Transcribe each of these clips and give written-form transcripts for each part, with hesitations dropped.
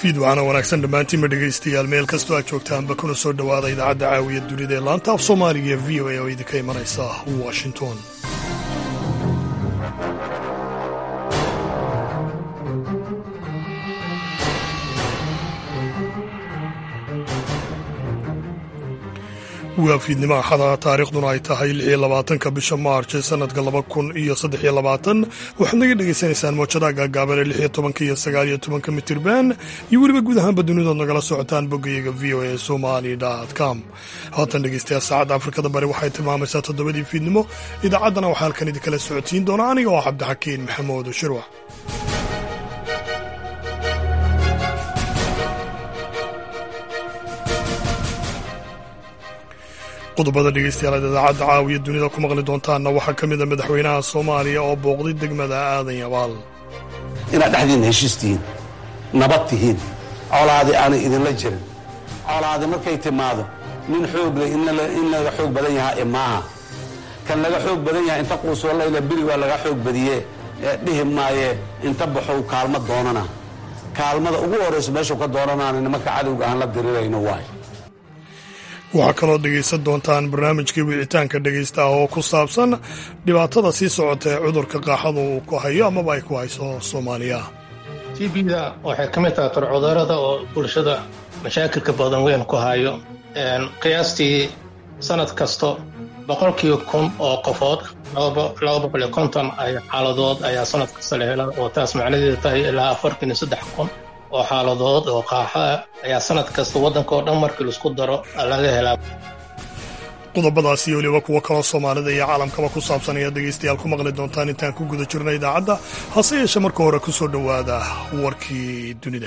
fiid waxaana wanaagsan dhammaantiinba dhegaystayaal meel kastoo aad joogtaanba kuna soo dhowaada idaacadda caawiya dunida ee laanta af soomaaliga ee v o a oo idinka imanaysa washington. waa fiidnimo axada taariikhduna ay tahay 26 bisha maarch ee sanadka 2023. waxaad naga dhegaysanaysaan moojadaha gaagaaban ee 16 iyo 19 mitirban iyo weliba guud ahaanba dunidood nagala socotaan boggayaga v o a somali.com. haatan dhegaystayaal saacadda afrikada bari waxay tilmaamaysaa 7 fiidnimo. idaacaddana waxaa halkan idinkala socodsiin doona aniga oo cabdixakiin maxamuud shirwax. qodobada dhegaystayaal idaacadda caawiya dunida ku maqli doontaanna waxaa ka mida madaxweynaha soomaaliya oo booqday degmada aadan yabaal. inaad dhexdiinna heshiis tihiin, nabad tihiin, colaadi aanay idinla jirin. colaadi markay timaado nin xoog leh in laga xoog badan yahaa maaha. kan laga xoog badan yahay inta quusoollayla beri waa laga xoog badiye dhihi maaye inta baxow kaalma doonana. kaalmada ugu horrayso meeshuu ka doonanaana nimanka cadowga aan la dirirayno waay. waxaa kaloo dhegaysan doontaan barnaamijkii wicitaanka dhegaysta ah oo ku saabsan dhibaatada sii socota ee cudurka qaaxada uu ku hayo amaba ay ku hayso Soomaaliya. TB-da waxay ka mid tahay cudurrada oo bulshada mashaakilka badan weyn ku hayo. qiyaastii sanad kasto 100,000 oo qofood 250 xaaladood ayaa sanad kasta la helaa, oo taas macnaheedu tahay ilaa 43,000 oo xaaladood oo qaaxa ayaa sanad kasta waddanka oo dhan markii laisku daro laga helaa. qodobadaas iyo weliba kuwo kaloo Soomaalida iyo caalamkaba ku saabsan ayaa dhegaystayaal ku maqli doontaan intaan ku guda jirna idaacadda. hase yeeshee marka hore ku soo dhowaada warkii dunida.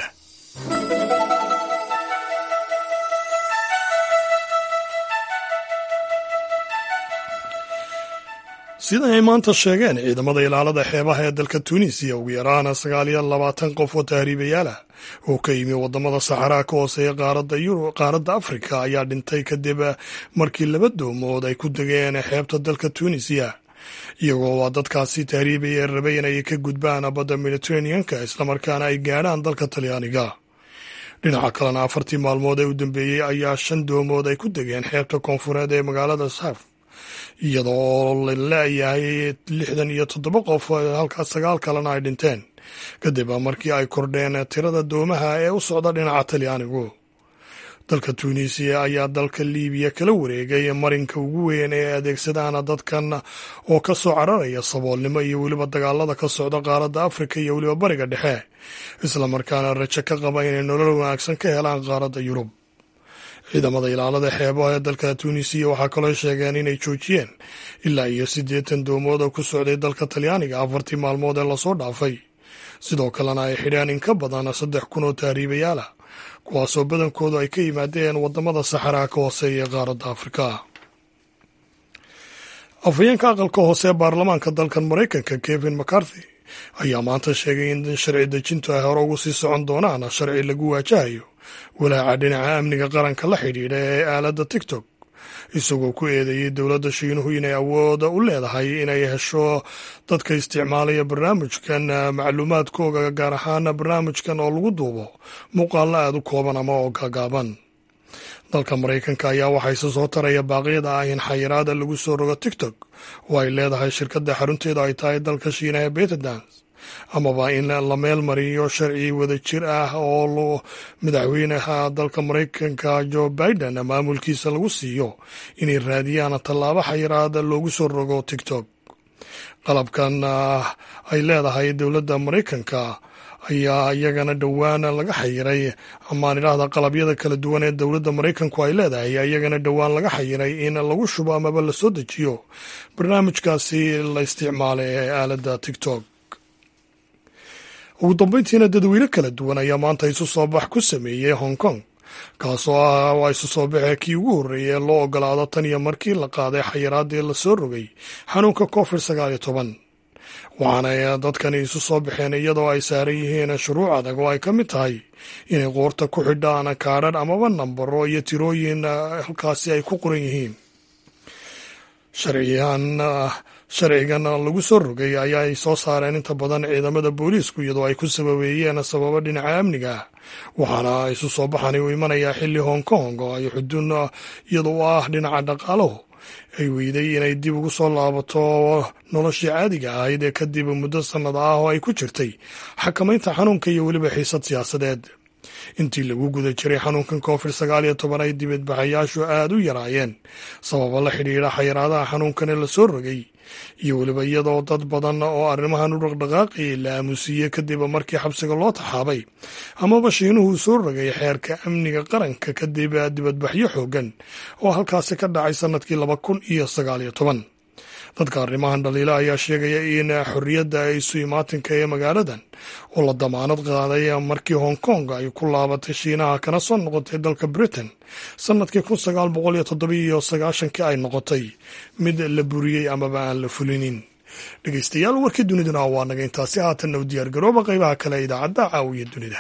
sida ay maanta sheegeen ciidamada ilaalada xeebaha ee dalka Tunisia, ugu yaraan 29 qof oo tahriibayaal ah oo ka yimi wadamada Saxaraa ka hooseeya qaaradda Afrika ayaa dhintay kadib markii 2 doomood ay ku degeen xeebta dalka Tunisia, iyagoo dadkaasi tahriibaya rabay inay ka gudbaan badda Mediterranean-ka islamarkaana ay gaadhaan dalka Talyaaniga. dhinaca kalena 4 maalmood ee u dambeeyey ayaa 5 doomood ay ku degeen xeebta koonfureed ee magaalada Saf, iyadoo la leeyahay 67 qof halkaas 9 kalena ay dhinteen kadib markii ay kordheen tirada doomaha ee u socda dhinaca Talyaanigu. dalka Tunisia ayaa dalka Liibiya kala wareegay marinka ugu weyn ee adeegsadaan dadkan oo ka soo cararaya saboolnimo iyo weliba dagaalada ka socda qaaradda Afrika iyo weliba bariga dhexe, islamarkaana rajo ka qaba inay nolol wanaagsan ka helaan qaaradda Yurub. ciidamada ilaalada xeebaha ee dalka Tunisia waxaa kaloo sheegeen inay joojiyeen ilaa iyo 80 doomood oo ku socday dalka Talyaaniga 4 maalmood ee lasoo dhaafay. sidoo kalena ay xidheen in ka badan 3,000 oo tahriibayaal ah, kuwaasoo badankoodu ay ka yimaadeen wadamada Saxaraa ka hooseeya ee qaaradda Afrika. afhayeenka aqalka hoose ee baarlamaanka dalkan Maraykanka Kevin McCarthy ayaa maanta sheegay in sharci dejintu ay hore ugu sii socon doonaan sharci lagu waajahayo walaaca dhinaca amniga qaranka la xidhiidha ee aaladda TikTok, isagoo ku eedeeyey dowladda Shiinuhu inay awood u leedahay inay hesho dadka isticmaalaya barnaamijkan macluumaadkooga, gaar ahaan barnaamijkan oo lagu duubo muuqaallo aad u kooban ama oo gaagaaban. dalka Maraykanka ayaa waxaa soo taraya baaqyada ah in xayiraada lagu soo rogo TikTok oo ay leedahay shirkadda xarunteedu ay tahay dalka Shiinaha ee ByteDance, amaba in la meel mariyo sharci wada jir ah oo madaxweynaha dalka Maraykanka Joe Biden maamulkiisa lagu siiyo inay raadiyaan tallaabo xayiraada loogu soo rogo TikTok. qalabkan ay leedahay dowladda Maraykanka ayaa iyagana dhowaan laga xayiray, amaan idhaahda qalabyada kala duwan ee dowladda Maraykanku ay leedahay iyagana dhowaan laga xayiray in lagu shubo amaba la soo dejiyo barnaamijkaasi la isticmaalo ee aaladda TikTok. ugu dambeyntiina dadweyne kala duwan ayaa maanta isu soo bax ku sameeyey Hong Kong, kaasoo ah isu soo baxee kii ugu horreeyay loo ogolaado tan iyo markii la qaaday xayiraadii la soo rogay xanuunka COVID-19. waxaana dadkani isu soo baxeen iyadoo ay saaran yihiin shuruuc adag oo ay ka mid tahay inay qoorta ku xidhaan kaadhadh amaba nambaro iyo tirooyin halkaasi ay ku qoran yihiin. sharcigan lagu soo rogay ayaa ay soo saareen inta badan ciidamada booliisku iyadoo ay ku sababeeyeen sababo dhinaca amniga ah waxaana isu soo baxani u imanayaa xilli hong kong oo ay xuduun iyadoo u ah dhinaca dhaqaaluhu ay weyday inay dib ugu soo laabato noloshii caadiga ahayd ee kadib muddo sannad ah oo ay ku jirtay xakamaynta xanuunka iyo weliba xiisad siyaasadeed intii lagu guda jiray xanuunkan COVID-19 ay dibadbaxayaashu aad u yaraayeen sababa la xidhiidha xayiraadaha xanuunkan ee la soo rogay iyo weliba iyadoo dad badan oo arrimahan u dhaqdhaqaaqayay la aamusiiyey kadib markii xabsiga loo taxaabay amaba shiinuhu soo rogay xeerka amniga qaranka kadib dibadbaxyo xoogan oo halkaasi ka dhacay sannadkii 2019 dadka arrimahan dhaliila ayaa sheegaya in xorriyadda isu imaatinka ee magaaladan oo la damaanad qaaday markii hong kong ay ku laabatay shiinaha kana soo noqotay dalka britain sannadkii 1997 ay noqotay mid la buriyey amaba aan la fulinin. dhegeystayaal warkii duniduna waa naga intaasi haatanna u diyaargarooba qaybaha kale idaacadda caawiya dunida.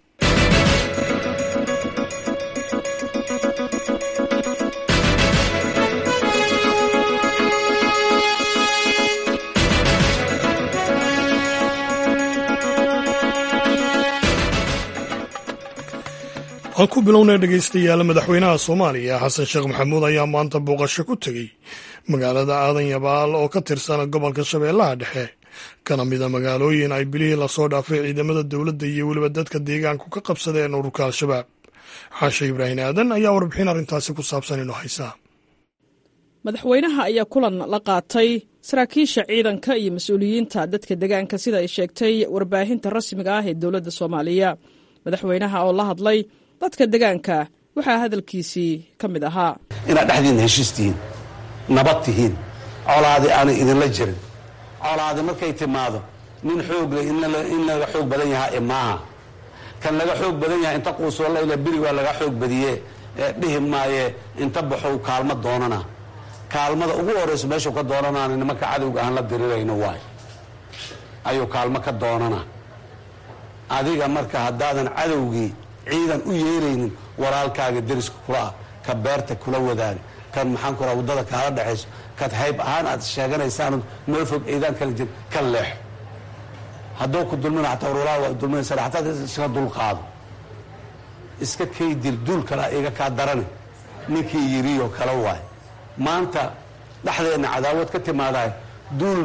aan ku bilownay dhegaystayaal madaxweynaha soomaaliya xasan sheekh maxamuud ayaa maanta booqasho ku tegey magaalada aadan yabaal oo ka tirsan gobolka shabeellaha dhexe kana mida magaalooyin ay bilihii lasoo dhaafay ciidamada dowladda iyo weliba dadka deegaanku ka qabsadeen ururka al-shabaab. xaashe ibraahin aadan ayaa warbixin arrintaasi ku saabsan inoo haysaa. madaxweynaha ayaa kulan la qaatay saraakiisha ciidanka iyo mas-uuliyiinta dadka deegaanka sida ay sheegtay warbaahinta rasmiga ah ee dowladda soomaaliya. madaxweynaha oo la hadlay dadka deegaanka waxaa hadalkiisii ka mid ahaa inaad dhexdiinna heshiis tihiin, nabad tihiin, colaadi aanay idinla jirin. colaadi markay timaado nin xoog leh in laga xoog badan yahaa maaha. kan laga xoog badan yahay inta quusoollayla beri waa laga xoog badiye dhihi maaye inta baxow kaalmo doonana. kaalmada ugu horrayso meeshuu ka doonanaana nimanka cadowga aan la dirirayno waay ayuu kaalmo ka doonana. adiga marka haddaadan cadowgii ciidan u yeeraynin walaalkaaga deriska kula ah ka beerta kula wadaani kan maxaan ku raha waddada kaala dhexayso kad hayb ahaan aad sheeganaysaan meel fog ciidaan kala jirin ka leexo. hadduu ku dulmina xataa warwalaa waa dulminaysa xataa iska dulqaado iska kaydil duul kalea iga kaa darani ninkii yiriyo kala waay. maanta dhexdeenna cadaawad ka timaadahay duul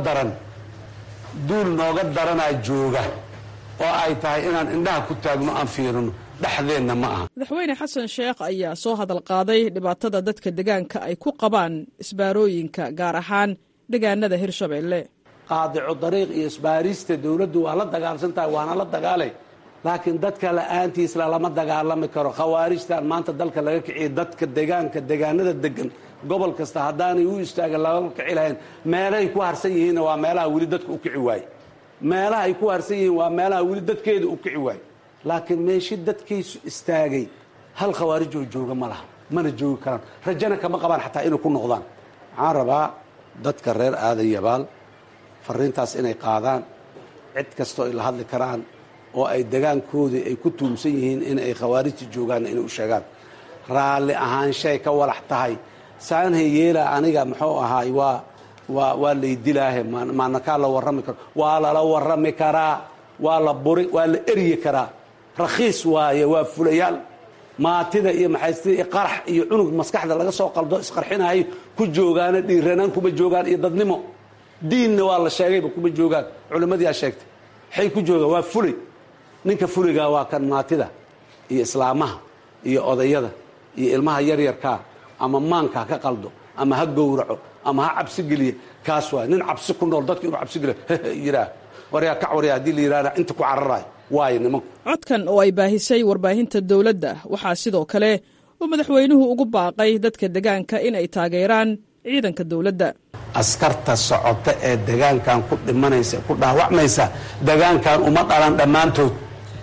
nooga daranaa jooga oo ay tahay inaan indhaha ku taagno aan fiirino dhexdeenna ma aha. madaxweyne xasan sheekh ayaa soo hadal qaaday dhibaatada dadka deegaanka ay ku qabaan isbaarooyinka gaar ahaan deegaanada hirshabeelle. qaadico dariiq iyo isbaarista dowladdu waa la dagaalsan tahay waana la dagaalay laakiin dadka la'aantiisla lama dagaalami karo. khawaarijtan maanta dalka laga kiciya dadka deegaanada degan gobol kasta haddaanay u istaagin lagama kici lahayn. meelahay ku harsan yihiinna waa meelaha weli dadka u kici waaye. meelaha ay ku harsan yihiin waa meelaha weli dadkeeda u kici waaye. laakiin meeshi dadkiisu istaagay hal khawaarijoo jooga ma laha, mana joogi karaan, rajana kama qabaan xataa inay ku noqdaan. waxaan rabaa dadka reer aadan yabaal fariintaas inay qaadaan, cid kastoo ay la hadli karaan oo ay degaankoodii ay ku tuumsan yihiin in ay khawaarijta joogaanna inay u sheegaan. raalli ahaanshay ka walax tahay saanhay yeela aniga muxuu ahaay waa laydilaahe maanakaa la warrami karo. waa lala warrami karaa, waa la eryi karaa. rakhiis waaye, waa fulayaal maatida iyo maxaystida iyo qarax iyo cunug maskaxda laga soo qaldo isqarxinahay ku joogaana dhiiranaan kuma joogaan iyo dadnimo. diinna waa la sheegayba kuma joogaan, culimmadiyaa sheegtay. waxay ku joogaan waa fulay. ninka fuligaa waa kan maatida iyo islaamaha iyo odayada iyo ilmaha yaryarkaa ama maanka ha ka qaldo ama ha gowraco ama ha cabsi geliye. kaas waay nin cabsi ku nool dadka inuu cabsi geliyo yidhaah waryaa kac waryaa haddii la yidhahda inta ku cararaay waayo nimanku. codkan oo ay baahisay warbaahinta dowladda waxaa sidoo kale uu madaxweynuhu ugu baaqay dadka deegaanka in ay taageeraan ciidanka dowladda. askarta socota ee deegaankan ku dhimanaysa ku dhaawacmaysa deegaankan uma dhalan dhammaantood.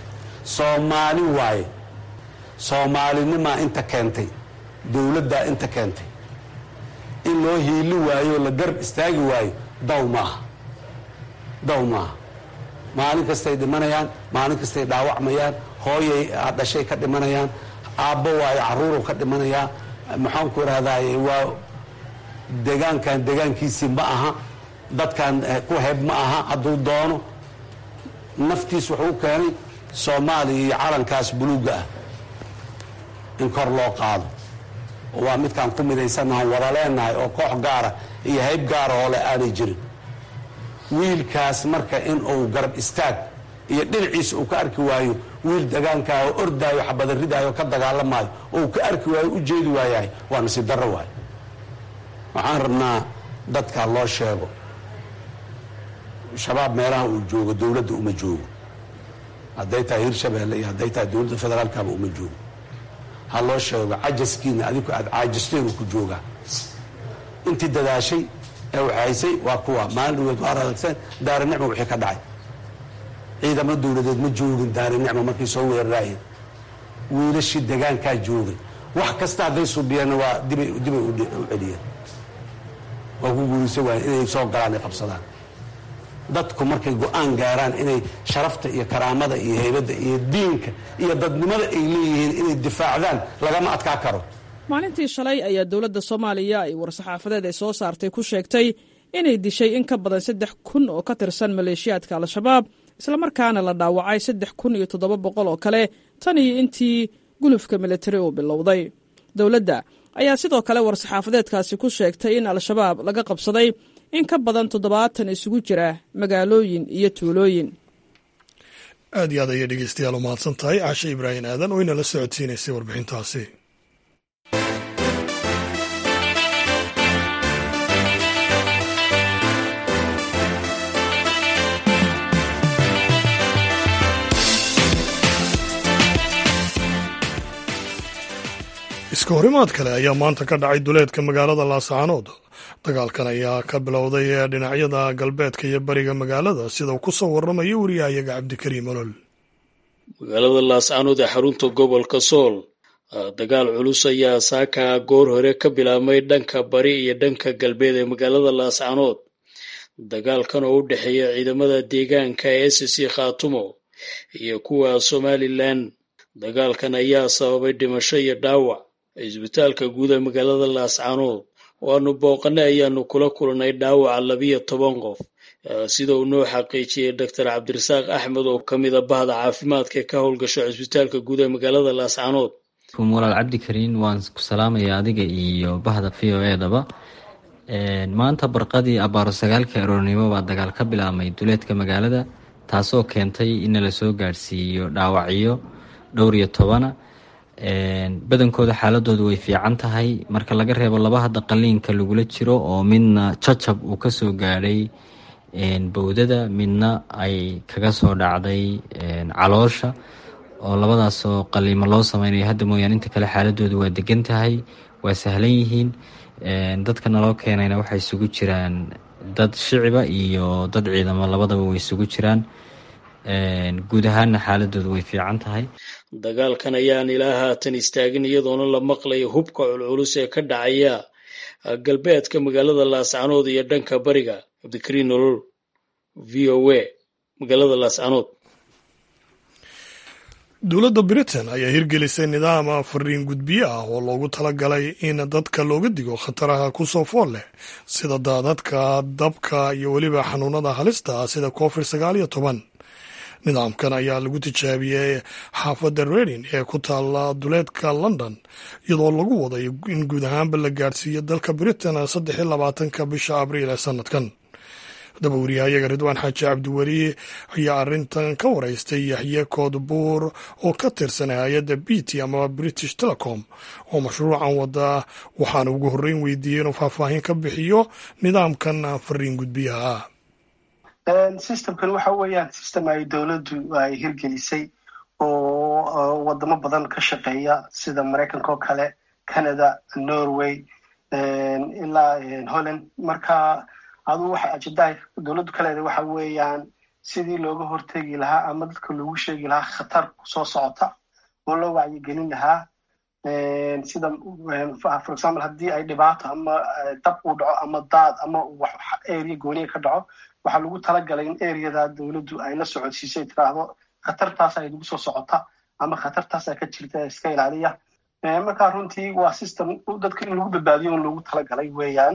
soomaali waaye. soomaalinimaa inta keentay, dowladdaa inta keentay. in loo hiili waayo la garb istaagi waayo daw maaha. maalin kastay dhimanayaan, maalin kastay dhaawacmayaan. hooyay dhashay ka dhimanayaan, aabbo waayo carruurow ka dhimanayaa. maxaan ku idhahdaaye waa deegaankan deegaankiisii ma aha. dadkan ku heb ma aha hadduu doono naftiis wuxuu keenay Soomaaliya iyo calankaas buluuga ah in kor loo qaado waa midkaan ku midaysanahay wada leenahay oo koox gaara iyo hayb gaara oo le aanay jirin wiilkaas marka in uu garab istaag iyo dhinaciisa uu ka arki waayo wiil deegaanka oo ordaayo xabad ridaayo ka dagaalamayo oo ka arki waayo u jeedi waayahay waa nasiib darro waay waxaan rabnaa dadka loo sheego shabaab meelaha uu joogo dawladda uma joogo hadday tahay Hirshabeelle iyo hadday tahay dawladda federaalkaba uma joogo ha loo sheego cajaskiina adigu aad caajisteen ku joogaa intii dadaashay ee waxaysay waa kuwa maalin waa aragsan daarnicmo wixii ka dhacay ciidamada dawladeed ma joogin daarnicmo markii soo weerarayeen wiilashii deegaanka joogay wax kasta haday subiyeen waa dibay u celiyeen waa ku guulisay waa inay soo galaan qabsadaan dadku markay go'aan gaaraan inay sharafta iyo karaamada iyo heybada iyo diinka iyo dadnimada ay leeyihiin inay difaacdaan lagama adkaa karo maalintii shalay ayaa dowladda Soomaaliya ay war-saxaafadeed ay soo saartay ku sheegtay inay dishay in ka badan 3,000 oo ka tirsan maleeshiyaadka al-shabaab isla markaana la dhaawacay 3,700 oo kale tan iyo intii gulufka military uu bilowday dowladda ayaa sidoo kale war-saxaafadeedkaasi ku sheegtay in al-shabaab laga qabsaday in ka badan 70 isugu jira magaalooyin iyo tuulooyin aad iyo aad ayay dhegeystayaal u mahadsan tahay Caashe Ibraahim Aadan oo inala socodsiinaysay warbixintaasi iska horimaad kale ayaa maanta ka dhacay duleedka magaalada Laascaanood dagaalkan ayaa ka bilowday dhinacyada galbeedka iyo bariga magaalada sida uu ku soo waramayo wariyahayaga Cabdikariim Olol magaalada Laascaanood ee xarunta gobolka Sool dagaal culus ayaa saaka goor hore ka bilaabmay dhanka bari iyo dhanka galbeed ee magaalada Laascaanood dagaalkan oo u dhaxeeya ciidamada deegaanka ee SSC Khaatumo iyo kuwa Somaliland dagaalkan ayaa sababay dhimasho iyo dhaawac isbitaalka guud ee magaalada Laascaanood waanu booqanay ayaanu kula kulanay dhaawaca 12 qof sida uu noo xaqiijiyay Dr. Cabdirasaaq Axmed oo kamid ah bahda caafimaadka ka howlgasho isbitaalka guud ee magaalada Laascaanood walaal Cabdikariin waan ku salaamayaa adiga iyo bahda VOA daba maanta barqadii abaaro 9 aroornimo baa dagaal ka bilaabmay duleedka magaalada taasoo keentay in la soo gaarsiiyo dhaawacyo dhowr iyo 10 badankooda xaaladoodu way fiican tahay marka laga reebo laba hadda qaliinka lagula jiro oo midna jajab uu ka soo gaadhay bowdada midna ay kaga soo dhacday caloosha oo labadaas oo qaliimo loo sameeyo hadda mooyaan inta kale xaaladoodu waa degan tahay waa sahlan yihiin dadka naloo keenayna waxay isugu jiraan dad shiciba iyo dad ciidamo labadaba way isugu jiraan guud ahaanna xaaladoodu way fiican tahay dagaalkan ayaan ilaa haatan istaagin iyadoona la maqlayo hubka culculus ee ka dhacaya galbeedka magaalada Laascaanood iyo dhanka bariga Cabdikariin Olol VOA magaalada Laascaanood dowladda Britain ayaa hirgelisay nidaam fariin gudbiye ah oo loogu talagalay in dadka looga digo khataraha ku soo fool leh sida daadadka dabka iyo weliba xanuunada halista sida COVID-19 nidaamkan ayaa lagu tijaabiyey xaafadda Reading ee ku taala duleedka London iyadoo lagu waday in guud ahaanba la gaarsiiyo dalka Britain 23 bisha Abriil ee sanadkan daba wariyahayaga Ridwaan Xaaji Cabdiweli ayaa arrintan ka waraystay Yaxye Koodbuur oo ka tirsan hay'adda BT ama British Telecom oo mashruucan wada waxaana ugu horreyn weydiiyey inuu faahfaahin ka bixiyo nidaamkan fariin gudbiyaha systemkan waxa weeyaan system ay dowladdu ay hirgelisay oo wadamo badan ka shaqeeya sida Mareykanka oo kale Canada Norway ilaa Holland marka aduu waxa ajiday dowladdu kale waxa weeyaan sidii looga hortagi lahaa ama dadka loogu sheegi lahaa khatar soo socota oo loo wacyi gelin lahaa sida for example haddii ay dhibaato ama dab u dhaco ama daad ama wax area gooni ka dhaco waxa lagu talagalay in area-da dawladdu ay la socodsiisay tiraahdo khatartaas ay ugu soo socota ama khatartaas ay ka jirta iska ilaaliya marka runtii waa system dadka in lagu badbaadiyo oo lagu talagalay weeyaan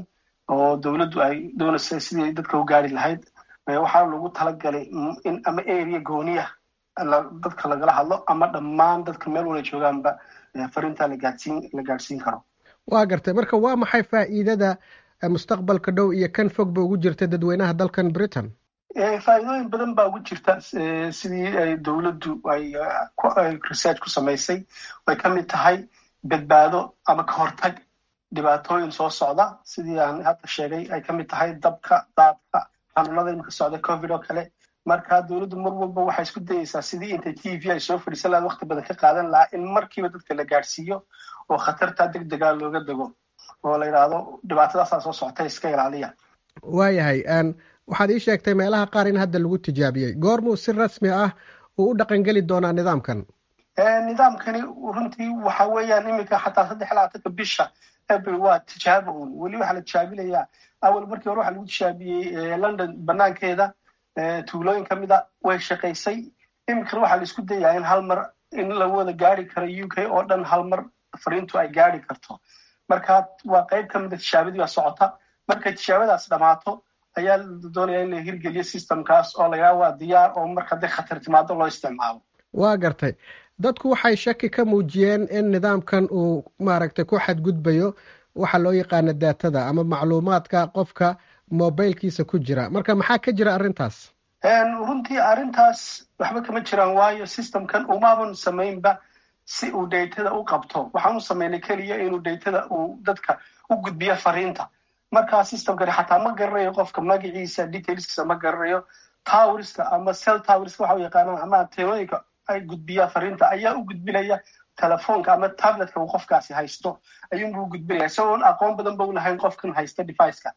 oo dowladdu ay doonaysa sidii dadka u gaari lahayd. Waxaa lagu talagalay in ama area gooniya dadka lagala hadlo ama dhammaan dadka meel wala joogaanba fariinta la gaadhsiin karo. waa gartay. marka waa maxay faa'iidada mustaqbalka dhow iyo kan fogba ugu jirta dadweynaha dalkan Britain? faa'iidooyin badan baa ugu jirta sidii ay dowladdu ay research ku samaysay. way ka mid tahay badbaado ama ka hortag dhibaatooyin soo socda sidii aan hadda sheegay. ay ka mid tahay dabka, daadka, xanuunada imika socda covid oo kale. marka dowladdu mar walba waxay isku dayaysaa sidii intay TV ay soo fadhiisan lahayd waqti badan ka qaadan lahaa in markiiba dadka la gaadhsiiyo oo khatarta degdega looga dego oo la yidhaahdo dhibaatadaasaa soo socotay iska ilaaliya. waayahay waxaad ii sheegtay meelaha qaar in hadda lagu tijaabiyey. goormuu si rasmi ah uu u dhaqangeli doonaa nidaamkan? nidaamkani runtii waxa weeyaan iminka xataa 23 bisha April waa tijaabo uun. weli waxaa la tijaabinayaa awal markii hore waxaa lagu tijaabiyey London banaankeeda tuulooyin ka mid a way shaqaysay. iminkana waxaa la isku dayaa in hal mar in la wada gaari karo UK oo dhan hal mar fariintu ay gaari karto. marka waa qayb ka mid a tijaabadii baa socota. markay tijaabadaas dhammaato ayaa la doonaya in la hirgeliyo systemkaas oo lagaa waa diyaar oo marka hadday khatar timaado loo isticmaalo. waa gartay. dadku waxay shaki ka muujiyeen in nidaamkan uu maaragtay ku xadgudbayo waxa loo yaqaana daatada ama macluumaadka qofka mobilkiisa ku jira. marka maxaa ka jira arrintaas? runtii arrintaas waxba kama jiraan waayo systemkan umaaban samaynba si uu datada u qabto. waxaan u samaynay keliya inuu datada uu dadka u gudbiyo fariinta. markaa systemkani xataa ma garanayo qofka magaciisa detailskiisa ma garanayo. towerska ama cell towerska waxa u yaqaanaan ama antenooyinka ay gudbiyaan fariinta ayaa u gudbinaya telefoonka ama tabletka uu qofkaasi haysto ayuunbuu gudbinaya isagoon aqoon badan ba u lahayn qofkan haysta deficeka.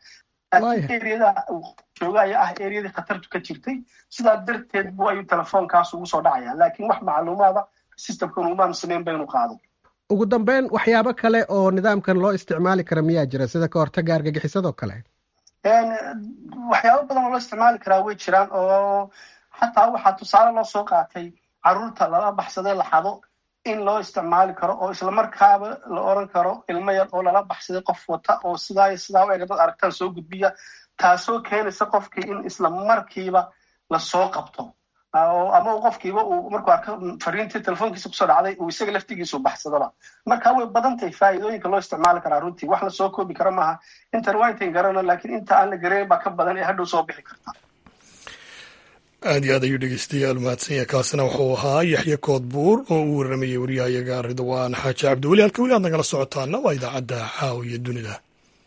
areada jooga ayaa ah areadii khatartu ka jirtay. sidaa darteed bu ayuu telefoonkaas ugu soo dhacaya laakiin wax macluumaada systemkan umaan samayn ba inuu qaado. ugu dambeyn waxyaabo kale oo nidaamkan loo isticmaali kara miyaa jira sida ka hortagga argagixisadoo kale? waxyaabo badan oo loo isticmaali karaa way jiraan oo xataa waxaa tusaale loo soo qaatay carruurta lala baxsaday laxado in loo isticmaali karo oo islamarkaaba la oran karo ilmo yar oo lala baxsaday qof wata oo sidaa u eg dad aragtaan soo gudbiya taasoo keenaysa qofkii in isla markiiba lasoo qabto ama qofkiiba uu markuu arko fariintii telefoonkiisa kusoo dhacday uu isaga laftigiisu baxsadaba. marka way badan tahay faa'iidooyinka loo isticmaali karaa runtii wax la soo koobi karo maaha. intan waa intayn garano laakiin inta aan la garayn baa ka badan ee hadhow soo bixi karta. aad iyo aad ayuu dhegeystayaal mahadsanyahay. kaasina wuxuu ahaa yaxye koodbuur oo uu waramayey waryahayaga Ridwaan Xaaji Cabdiweli. halka weli aad nagala socotaana waa idaacadda Caawiya Dunida.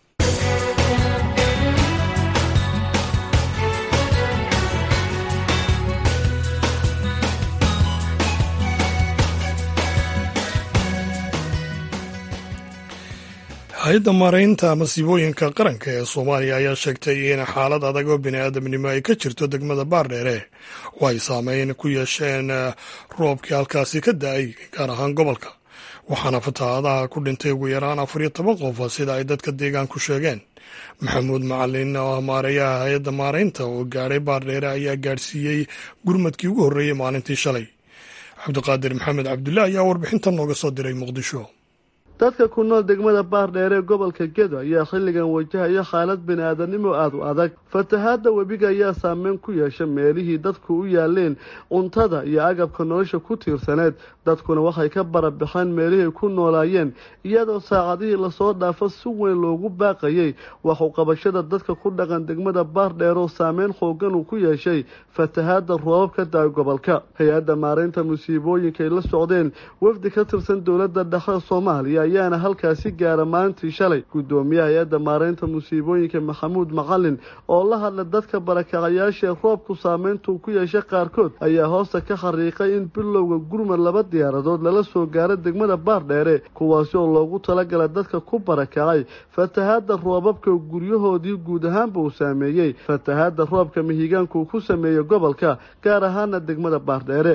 hay-adda maaraynta masiibooyinka qaranka ee Soomaaliya ayaa sheegtay in xaalad adag oo bini'aadamnimo ay ka jirto degmada Baardheere oo ay saameyn ku yeesheen roobkii halkaasi ka da'ay gaar ahaan gobolka. waxaana fatahaadaha ku dhintay ugu yaraan 14 qof sida ay dadka deegaanku sheegeen. maxamuud macalin oo ah maareeyaha hay-adda maaraynta oo gaadhay Baardheere ayaa gaadhsiiyey gurmadkii ugu horreeyey maalintii shalay. cabdiqaadir maxamed cabdulle ayaa warbixintan nooga soo diray Muqdisho. dadka ku nool degmada Baardheere ee gobolka Gedo ayaa xilligan wajahaya xaalad bini'aadanimo aad u adag. fatahaadda webiga ayaa saameyn ku yeeshay meelihii dadku u yaaleen cuntada iyo agabka nolosha ku tiirsaneed. dadkuna waxay ka barabaxeen meelihii ku noolaayeen iyadoo saacadihii lasoo dhaafo si weyn loogu baaqayay wax u qabashada dadka ku dhaqan degmada Baardheere oo saameyn xoogan uu ku yeeshay fatahaadda roobabka da'ay gobolka. hay-adda maaraynta musiibooyinka ay la socdeen wafdi ka tirsan dowladda dhexe Soomaaliya ayaana halkaasi gaara maalintii shalay. gudoomiyaha hay-adda maaraynta musiibooyinka Maxamuud Macalin oo la hadla dadka barakacayaasha roobku saameyntu ku yeeshay qaarkood ayaa hoosta ka xariiqay in bilowga gurmad 2 diyaaradood lala soo gaaro degmada Baardheere kuwaasi oo loogu talagalay dadka ku barakacay fatahaadda roobabka guryahoodii guud ahaanba uu saameeyey fatahaadda roobka mihigaanku ku sameeyay gobolka gaar ahaan degmada Baardheere.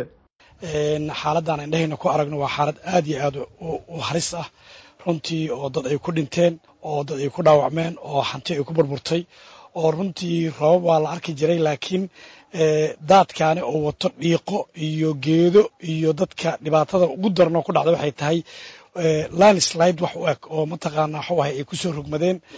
xaaladdan indhahayna ku aragno waa xaalad aad iyo aad u halis ah runtii oo dad ay ku dhinteen oo dad ay ku dhaawacmeen oo hanti ay ku burburtay oo runtii roobab waa la arki jiray laakiin daadkaani oo wato dhiiqo iyo geedo iyo dadka dhibaatada ugu darno ku dhacda waxay tahay landslide wax u eg oo mataqaanaa waxa ay ku soo rogmadeen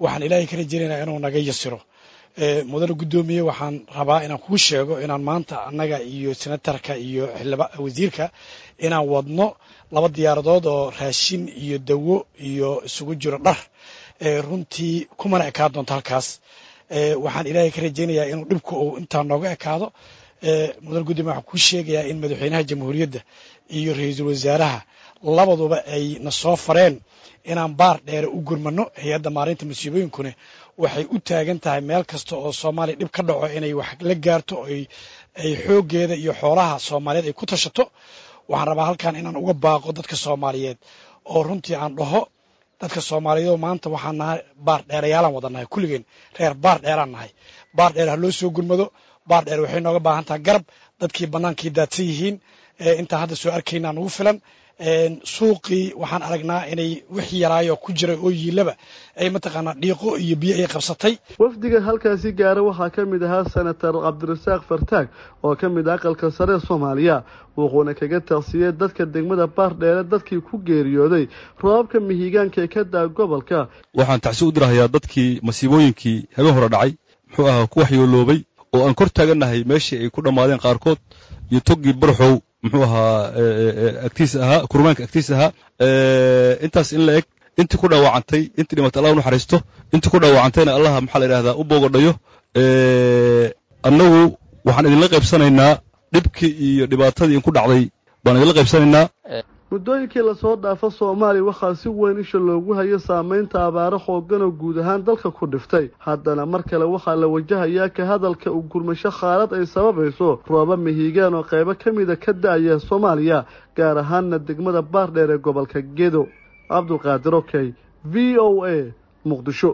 waxaan ilaahay ka rajaynaynaa inuu naga yasiro. Mudane guddoomiye, waxaan rabaa inaan kuu sheego inaan maanta annaga iyo senatarka iyo wasiirka inaan wadno 2 diyaaradood oo raashin iyo dawo iyo isugu jiro dhar runtii kumana ekaa doonto halkaas. Waxaan ilaahay ka rajaynayaa inuu dhibku uu intaa nooga ekaado. Mudane guddoomiye, waxaan kuu sheegayaa in madaxweynaha jamhuuriyadda iyo ra-iisul wasaaraha labaduba ay na soo fareen inaan baar dheere u gurmano. hay-adda maareynta masiibooyinkuna waxay u taagan tahay meel kasta oo Soomaaliya dhib ka dhaco inay wax la gaarto, ay xooggeeda iyo xoolaha Soomaaliyeed ay ku tashato. waxaan rabaa halkan inaan uga baaqo dadka Soomaaliyeed oo runtii aan dhaho dadka Soomaaliyeed maanta waxaan nahay baar dheerayaalan wadanahay, kulligeen reer baar dheeraan nahay. baar dheer ha loo soo gurmado. baar dheer waxay nooga baahan tahay garab. dadkii bannaankii daadsan yihiin intaa hadda soo arkaynaa ugu filan. suuqii waxaan aragnaa inay wixii yaraayo ku jiray oo yiilaba ay mataqaanaa dhiiqo iyo biyo ay qabsatay. wafdiga halkaasi gaara waxaa ka mid ahaa senator cabdirasaaq fartaag oo ka mid ah aqalka sare Soomaaliya, wuxuuna kaga taasiyay dadka degmada Baardheere dadkii ku geeriyooday roobabka mihigaanka ka daa gobolka. waxaan tacsi u dirahayaa dadkii masiibooyinkii habeen hore dhacay muxuu ahaa ku waxyeeloobay oo aan kor taaganahay meeshii ay ku dhammaadeen qaarkood iyo togii barxow muxuu ahaa agtiis ahaa kurmaanka agtiis ahaa. intaas in la eg intii ku dhaawacantay intii dhimatay Allah u naxariisto, intii ku dhaawacantayna Allah maxaa la yiraahdaa u boogadhayo. annagu waxaan idinla qaybsanaynaa dhibkii iyo dhibaatadii in ku dhacday baan idinla qaybsanaynaa. muddooyinkii la soo dhaafo Soomaaliya waxaa si weyn isha loogu hayo saameynta abaaro xooggan oo guud ahaan dalka ku dhiftay. haddana mar kale waxaa la wajahayaa ka hadalka u gurmasho xaalad ay sababayso roobab mihigaan oo qaybo ka mid ah ka da'aya Soomaaliya, gaar ahaanna degmada Baardheere ee gobolka Gedo. Cabdulqaadir Okey, VOA, Muqdisho.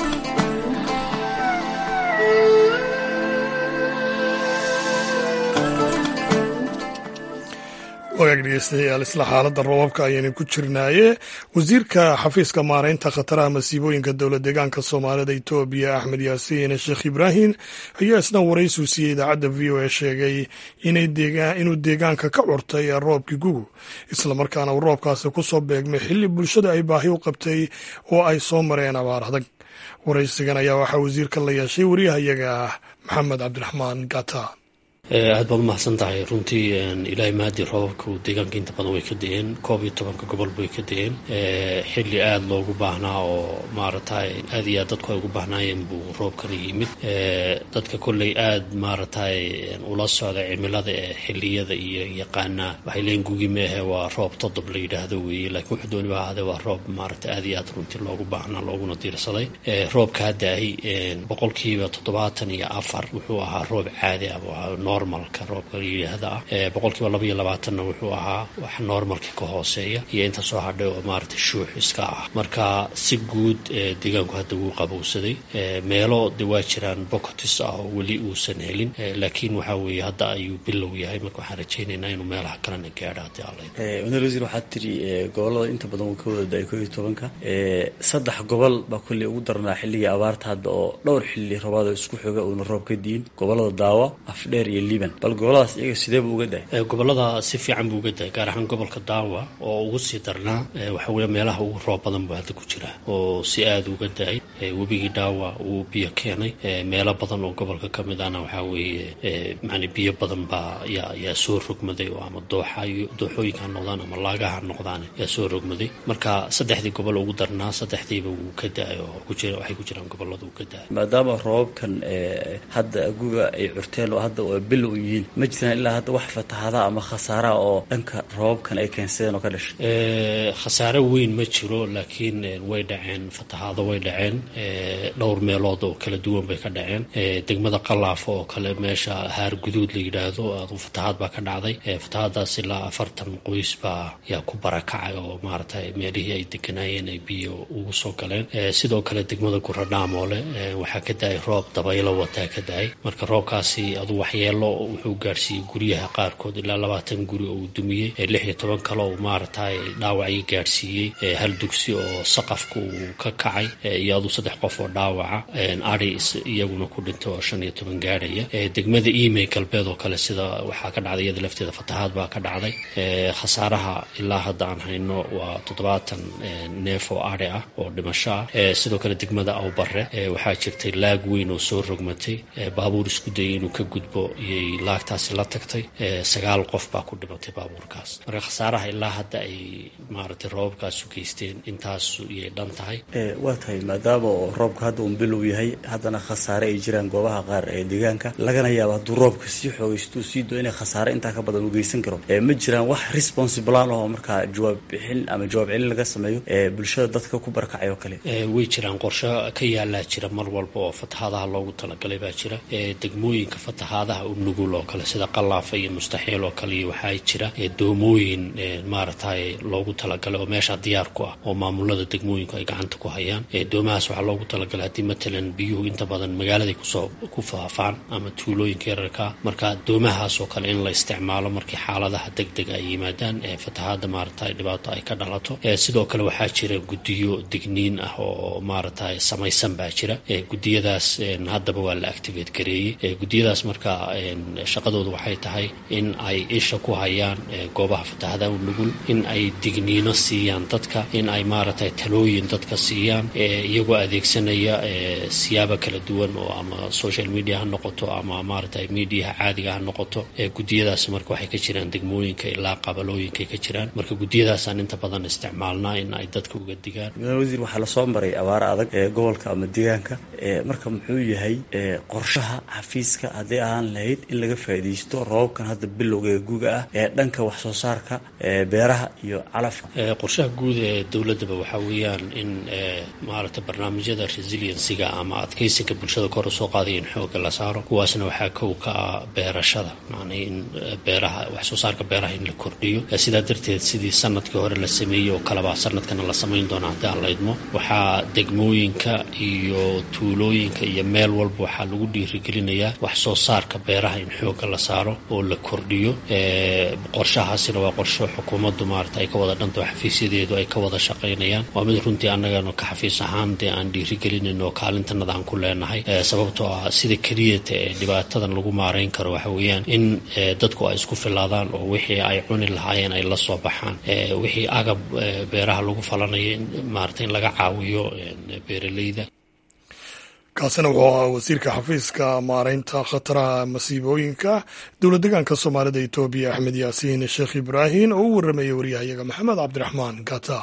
wagaag dhegeystayaal, isla xaaladda roobabka ayaynu ku jirnaaye. wasiirka xafiiska maareynta khataraha masiibooyinka dowlad deegaanka Soomaalida Itoobiya Axmed Yaasiin Sheekh Ibraahim ayaa isna waraysi siiyey idaacadda VOA sheegay inuu deegaanka ka curtay roobkii gugu, islamarkaana uu roobkaasi ku soo beegmay xilli bulshada ay baahi u qabtay oo ay soo mareen abaar adag. waraysigan ayaa waxaa wasiirka la yeeshay wariyahayaga Maxamed Cabdiraxmaan Gata. aad baad umahadsan tahay. runtii ilaahay mahadi roobabku deegaanka inta badan way ka da-een 12 gobol bay ka da-een xilli aada loogu baahnaa oo maaragtay aad iyo aad dadku ay ugu baahnaayeen buu roobkana yimid. dadka kolley aad maaragtay ula socda cimilada ee xilliyada iyo yaqaanaa waxay leeyiin gugi meehe waa roob todob la yidhaahdo weeye, laakiin wuxuu dooniba ahaadee waa roob maaragtay aad iyo aad runtii loogu baahnaa looguna diirsaday. roobka hadda-ay 74% wuxuu ahaa roob caadi ah normalka roobka la yidhaahda ah. 22% wuxuu ahaa wax normalka ka hooseeya iyo inta soo hadhay oo maaragtay shuux iska ah. marka si guud deegaanku hadda wuu qabowsaday. meelo de waa jiraan bokotis ah oo weli uusan helin, laakiin waxa weeye hadda ayuu bilow yahay. marka waxaan rajaynaynaa inuu meelaha kalena gaadho haddii alla wasiir wasiir waxaad tiri gobolada inta badan ka wada day 12 saddex gobol baa kulli ugu darnaa xilliga abaarta hadda oo dhowr xilli roobaad isku xoga oo roob ka diin gobolada Daawa, Afdheer iyo Liban. bal goboladaas iyaga sidee buu uga dahay? gobolada si fiican buu uga dahay, gaar ahaan gobolka Daawa oo ugu sii darnaa waxa weeye meelaha ugu roob badan buu hadda ku jira oo si aad uga dahay. webigii Daawa uu biyo keenay meelo badan oo gobolka ka mid ahna waxa weeye macni biyo badan baa yaa soo rogmaday oo ama dooxooyinka noqdaan ama laagaha noqdaan yaa soo rogmaday. marka saddexdii gobol ugu darnaa saddexdiiba wuu ka dahay oo waxay ku jiraan gobolada uu ka dahay. maadaama roobkan hadda guga ay curteen oo hadda oo bilow yihiin ma jiraan ilaa hadda wax fatahaada ama khasaara oo dhanka roobkan ay keensadeen oo ka dhashay? khasaare weyn ma jiro, laakiin way dhaceen fatahaado way dhaceen dhowr meelood oo kala duwan bay ka dhaceen. degmada Qalaafo oo kale meesha Haar Guduud la yidhaahdo fatahaad baa ka dhacday. fatahaadaas ilaa 40 qoys baa yaa ku barakacay oo maaragtay meelihii ay deganaayeen ay biyo ugu soo galeen. sidoo kale degmada Guradhaamoole waxaa ka daay roob dabaylo wataa ka daay. marka roobkaasi adu waxyeelo wuxuu gaarsiiyey guryaha qaarkood ilaa 20 guri oo uu dumiyey, 16 kale oo maaragtay dhaawacyo gaarsiiyey, hal dugsi oo saqafku uu ka kacay iyo adu 3 qof oo dhaawaca, ari iyaguna ku dhintay oo 15 gaaraya. Degmada Imey galbeed oo kale sida waxaa ka dhacday iyada lafteeda fatahaad baa ka dhacday. Khasaaraha ilaa hadda aan hayno waa 70 neef oo ari ah oo dhimasho ah. Sidoo kale degmada Awbarre waxaa jirtay laag weyn oo soo rogmatay, baabuur isku dayay inuu ka gudbo iyay laagtaasi la tagtay. 9 qof baa ku dhimatay baabuurkaas. Marka khasaaraha ilaa hadda ay maaragtay roobkaas u geysteen intaas iyay dhan tahay. Waa tahay maadaama roobka hadda uu bilow yahay, haddana khasaare ay jiraan goobaha qaar ee deegaanka, lagana yaabo hadduu roobka sii xoogaysto sii doo inay khasaare intaa ka badan u geysan karo. Ma jiraan wax responsible ah oo markaa jawaab bixin ama jawaab celin laga sameeyo bulshada dadka ku barkacay oo kale? Way jiraan qorshe ka yaala jira mar walba oo fatahaadaha loogu talagalay baa jira. Degmooyinka fatahaadaha u nugul oo kale sida Qallaafa iyo Mustaxiil oo kale waxaa jira doomooyin maaragtay loogu talagalay oo meesha diyaar ku ah oo maamulada degmooyinku ay gacanta ku hayaan. Doomahaas waxaa loogu talagalay haddii matalan biyuhu inta badan magaalada ku faafaan ama tuulooyinka yararka, marka doomahaas oo kale in la isticmaalo markii xaaladaha degdeg ay yimaadaan fatahaada maaragtay dhibaato ay ka dhalato. Sidoo kale waxaa jira guddiyo digniin ah oo maaragtay samaysan baa jira. Guddiyadaas haddaba waa la activate gareeyay. Guddiyadaas marka shaqadoodu waxay tahay in ay isha ku hayaan goobaha fatahaadaha u nugul, in ay digniino siiyaan dadka, in ay maaragtay talooyin dadka siiyaan iyagoo adeegsanaya siyaabo kala duwan oo ama social media ha noqoto ama maaragtay mediaha caadiga ha noqoto. Guddiyadaas marka waxay ka jiraan degmooyinka ilaa qabalooyinka ka jiraan. Marka guddiyadaasaan inta badan isticmaalnaa in ay dadka uga digaan. Wasiir, waxaa lasoo maray abaar adag ee gobolka ama deegaanka, marka muxuu yahay qorshaha xafiiska haddii aan lahayd in laga faa'iidaysto roobkan hadda bilowga guuga ah ee dhanka wax soo saarka beeraha iyo calafka? Qorshaha guud ee dowladaba waxaa weeyaan in maaragtay barnaamijyada resiliency-ga ama adkeysiga bulshada kor u soo qaaday in xoogga la saaro. Kuwaasna waxaa kow ka ah beerashada, macnaa in beeraha wax soo saarka beeraha in la kordhiyo. Sidaa darteed sidii sanadkii hore la sameeyey oo kaleba sanadkana la samayn doona haddii aan la idmo. Waxaa degmooyinka iyo tuulooyinka iyo meel walba waxaa lagu dhiirigelinayaa wax soo saarka beeraha in xoogga la saaro oo la kordhiyo. Qorshahaasina waa qorsho xukuumaddu maaragtay ay ka wada dhanto, xafiisyadeedu ay ka wada shaqaynayaan. Waa mid runtii annagana ka xafiis ahaan dee aan dhiirigelinin oo kaalintanada aan ku leenahay, sababtoo ah sida keliyata ee dhibaatadan lagu maarayn karo waxa weeyaan in dadku ay isku filaadaan oo wixii ay cuni lahaayeen ay la soo baxaan. Wixii agab beeraha lagu falanaya maaragtay in laga caawiyo beeraleyda. kaasina wuxuu ahaa wasiirka xafiiska maaraynta khataraha masiibooyinka dowlad deegaanka soomaalida Itoobiya Axmed Yaasiin Sheekh Ibraahin oo u warramaya wariyahayaga Maxamed Cabdiraxmaan Gata.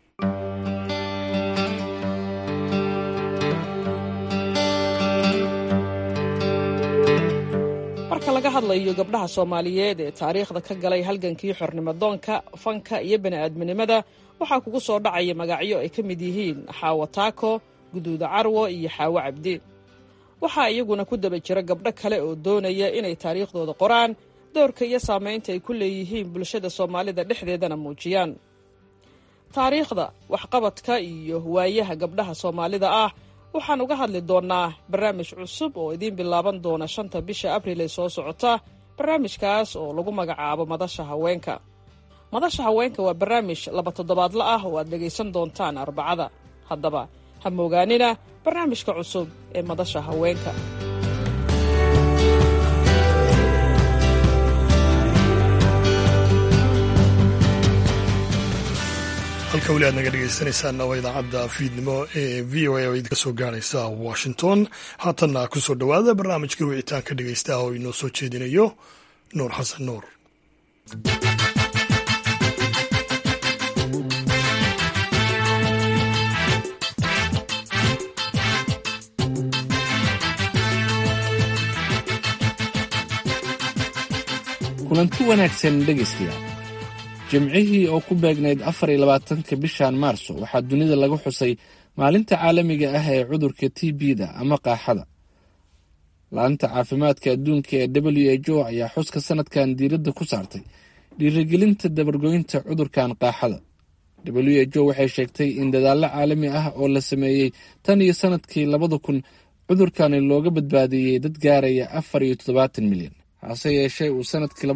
marka laga hadlayo gabdhaha Soomaaliyeed ee taariikhda ka galay halgankii xornimo-doonka, fanka iyo bani'aadminimada, waxaa kugu soo dhacaya magacyo ay ka mid yihiin Xaawo Taako, Guduuda Carwo iyo Xaawo Cabdi. waxaa iyaguna ku daba jira gabdho kale oo doonaya inay taariikhdooda qoraan, doorka iyo saamaynta ay ku leeyihiin bulshada Soomaalida dhexdeedana muujiyaan. taariikhda, waxqabadka iyo waayaha gabdhaha Soomaalida ah waxaan uga hadli doonaa barnaamij cusub oo idiin bilaaban doona 5 bisha Abriil ee soo socota. barnaamijkaas oo lagu magacaabo Madasha Haweenka. Madasha Haweenka waa barnaamij 2 toddobaadle ah oo aad dhegaysan doontaan Arbacada. haddaba ha moogaanina barnaamijka cusub ee Madasha Haweenka. halka weli aad naga dhegaysanaysaanna waa idaacadda fiidnimo ee v o a oo idinka soo gaaraysa Washington. haatanna ku soo dhowaada barnaamijka wicitaanka dhegaysta oo inoo soo jeedinayo Nuur Xasan Nuur. kulanti wanaagsan dhegaystayaal. jimcihii oo ku beegnayd 24-ka bishan Maarso waxaa dunida lagu xusay maalinta caalamiga ah ee cudurka TB-da ama qaaxada. laanta caafimaadka adduunka ee WHO ayaa xuska sanadkan diiradda ku saartay dhiirigelinta dabargoynta cudurkan qaaxada. WHO waxay sheegtay in dadaallo caalami ah oo la sameeyey tan iyo sanadkii 2000 cudurkani looga badbaadiyey dad gaaraya 74 milyan. hase yeeshee uu sanadkii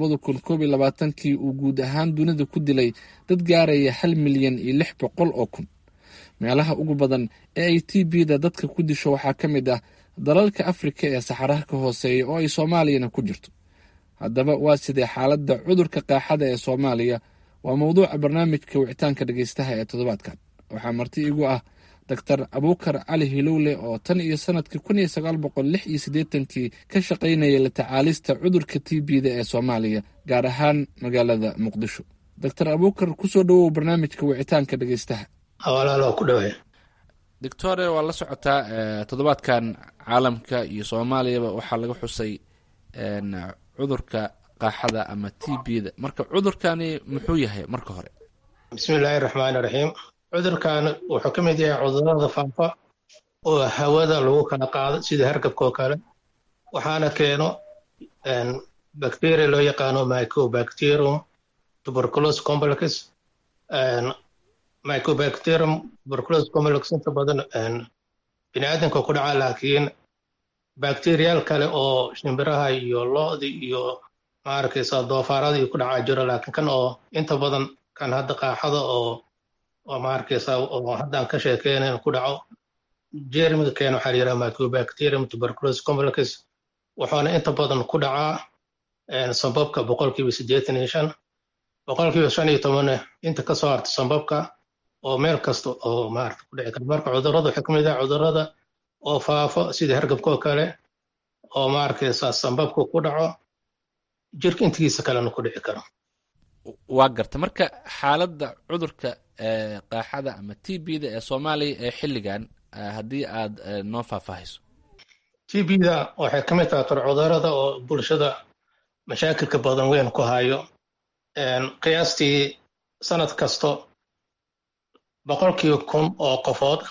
2021 uu guud ahaan dunida ku dilay dad gaaraya 1,600,000 oo kun. meelaha ugu badan ee ay t b-da dadka ku disho waxaa ka mid ah dalalka afrika ee saxaraha ka hooseeya oo ay soomaaliyana ku jirto. haddaba waa sidee xaaladda cudurka qaaxada ee soomaaliya? waa mawduuca barnaamijka wicitaanka dhegeystaha ee toddobaadkan. waxaa marti igu ah doctor abuukar cali hilowle oo tan iyo sanadkii 1986 ka shaqaynaya la tacaalista cudurka t b-da ee soomaaliya, gaar ahaan magaalada muqdisho. doctor abuukar, kusoo dhawow barnaamijka wicitaanka dhegeystaha. walaalo ku dhawe doctore, waa la socotaa toddobaadkan caalamka iyo soomaaliyaba waxaa laga xusay cudurka qaaxada ama t b-da. marka cudurkani muxuu yahay marka hore? bismillaahi raxmaani raxiim. cudurkan wuxuu ka mid yahay cudurada faafa oo hawada lagu kala qaado sida hargabka oo kale, waxaana keeno bacteria loo yaqaano mycobacterium tuberculosis complex. mycobacterium tuberculosis complex inta badan biniaadanka ku dhaca, laakiin bacteriyaal kale oo shimbiraha iyo lo'da iyo maarkaysa doofaarada iyo ku dhaca jiro, laakiin kan oo inta badan kan hadda qaaxada oo maarkaysa oo haddaan ka sheekeynayn ku dhaco jeermiga keena waxaa la yidhaha mycobacterium tuberculosis complex, wuxuuna inta badan ku dhacaa sambabka 85%, 15% inta ka soo harta sambabka oo meel kasta oo maarta ku dhici kara. marka cudurrada waxaa ka mid ah cudurrada oo faafo sida hargabka oo kale oo maarkaysa sambabka ku dhaco jirka intigiisa kalena ku dhici karo. waa garta. marka xaaladda cudurka qaaxada ama t b-da ee soomaaliya ee xilligan haddii aad noo faahfaahiso. t b-da waxay ka mid tahay cudurrada oo bulshada mashaakilka badan weyn ku hayo. qiyaastii sanad kasto 100,000 oo qofood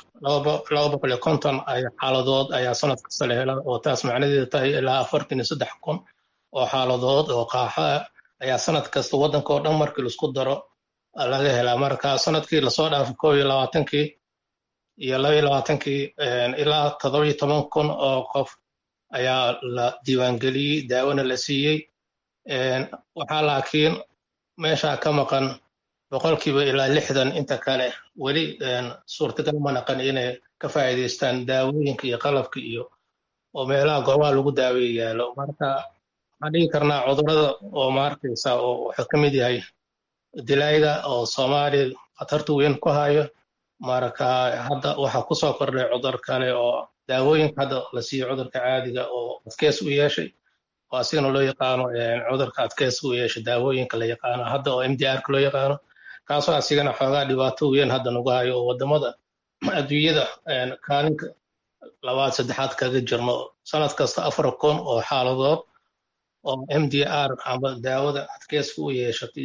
250 xaaladood ayaa sanad kasta la helaa, oo taas macnaheedu tahay ilaa 43,000 oo xaaladood oo qaaxa ayaa sanad kasta waddanka oo dhan markii laisku daro laga helaa. marka sanadkii lasoo dhaafay 21 iyo 22 ilaa 17,000 oo qof ayaa la diiwaangeliyey, daawona la siiyey. waxaa laakiin meeshaa ka maqan 60% ilaa 60% inta kale weli suurtagal ma naqan inay ka faa'iidaystaan daawooyinka iyo qalabka iyo oo meelaha goobaha lagu daaweeye yaalo. marka waxaan dhigi karnaa cudurrada oo maarkaysa oo wuxuu ka mid yahay dilayga oo soomaaliya khatarta weyn ku hayo. marka hadda waxaa ku soo kordhay cudur kale oo daawooyinka hadda la siiyo cudurka caadiga oo adkeys u yeeshay, oo asigana loo yaqaano cudurka adkeys u yeeshay daawooyinka la yaqaano hadda oo MDR-ka loo yaqaano, kaasoo asigana xoogaa dhibaato weyn hadda nagu hayo oo wadamada adduunyada kaalinka 2, 3 kaga jirno. sanad kasta 4,000 oo xaaladood oo MDR ama daawada adkeyska u yeeshatay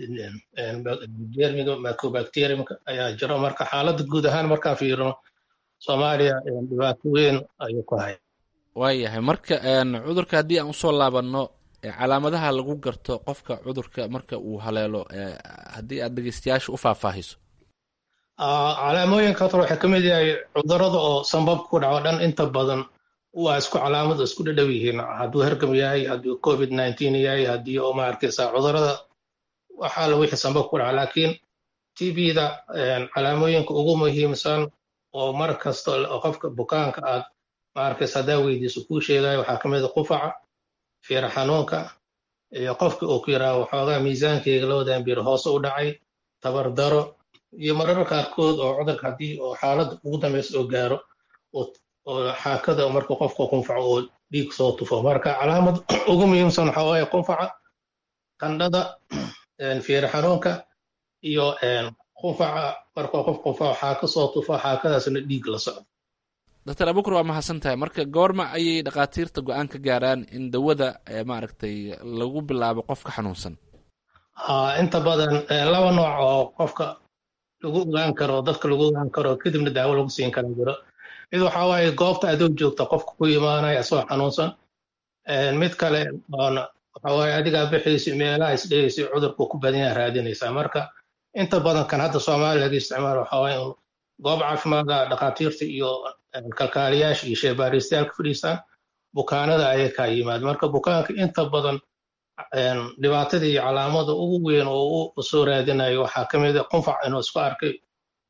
jeermiga mycobacteriumka ayaa jiro. marka xaaladda guud ahaan markaan fiirino soomaaliya dhibaato weyn ayuu ku haya. waayahay. marka cudurka haddii aan usoo laabanno, calaamadaha lagu garto qofka cudurka marka uu haleelo, haddii aad dhegeystayaasha u faahfaahiso. calaamooyinka waxay ka mid yahay cudurrada oo sambabka ku dhaco dhan inta badan waa isku calaamad isku dhadhow yihiin. hadduu hargab yahay, hadduu COVID-19 yahay, haddii oo maarkaysa cudurrada waxaa la wixii sambabka ku dhaca. laakiin TB-da calaamooyinka ugu muhiimsan oo mar kasta oo qofka bukaanka aad maarkaysa hadaa weydiiso kuu sheegayo waxaa ka mid a qufaca, fiiro xanuunka, iyo qofka uu ku yidhaha waxoogaa miisaankeyga labadan bir hoose u dhacay, tabar daro, iyo mararka qaarkood oo cudurka haddii oo xaaladda ugu dambaysa oo gaaro oo xaakada marka qofka qunfaco oo dhiig soo tufo. marka calaamad ugu muhiimsan waxaa waaye qufaca, qandhada, fiiro xanuunka iyo qufaca. marka qof qufaco xaaka soo tufo, xaakadaasna dhiig la socdo. doctor abuukar, waa mahadsan tahay. marka goorma ayay dhakhaatiirta go-aan ka gaaraan in dawada maaragtay lagu bilaabo qofka xanuunsan? inta badan 2 nooc oo qofka lagu ogaan karo, dadka lagu ogaan karo kadibna daawo lagu siin kara jiro. mid waxaa waaye goobta adoo joogta qofka ku imaanaya asoo xanuunsan. mid kale waxaa waaye adigaa bixaysa meelaha isdhehaysa cudurku ku badan yaha raadinaysaa. marka inta badan kan hadda soomaaliya laga isticmaalo waxaa waaye in goob caafimaadka dhakhaatiirta iyo kalkaaliyaasha iyo sheebaaristayaalka fadhiistaan, bukaanada ayay kaa yimaad. marka bukaanka inta badan dhibaatada iyo calaamada ugu weyn oo u soo raadinayo waxaa ka mid a qunfac inuu isku arkay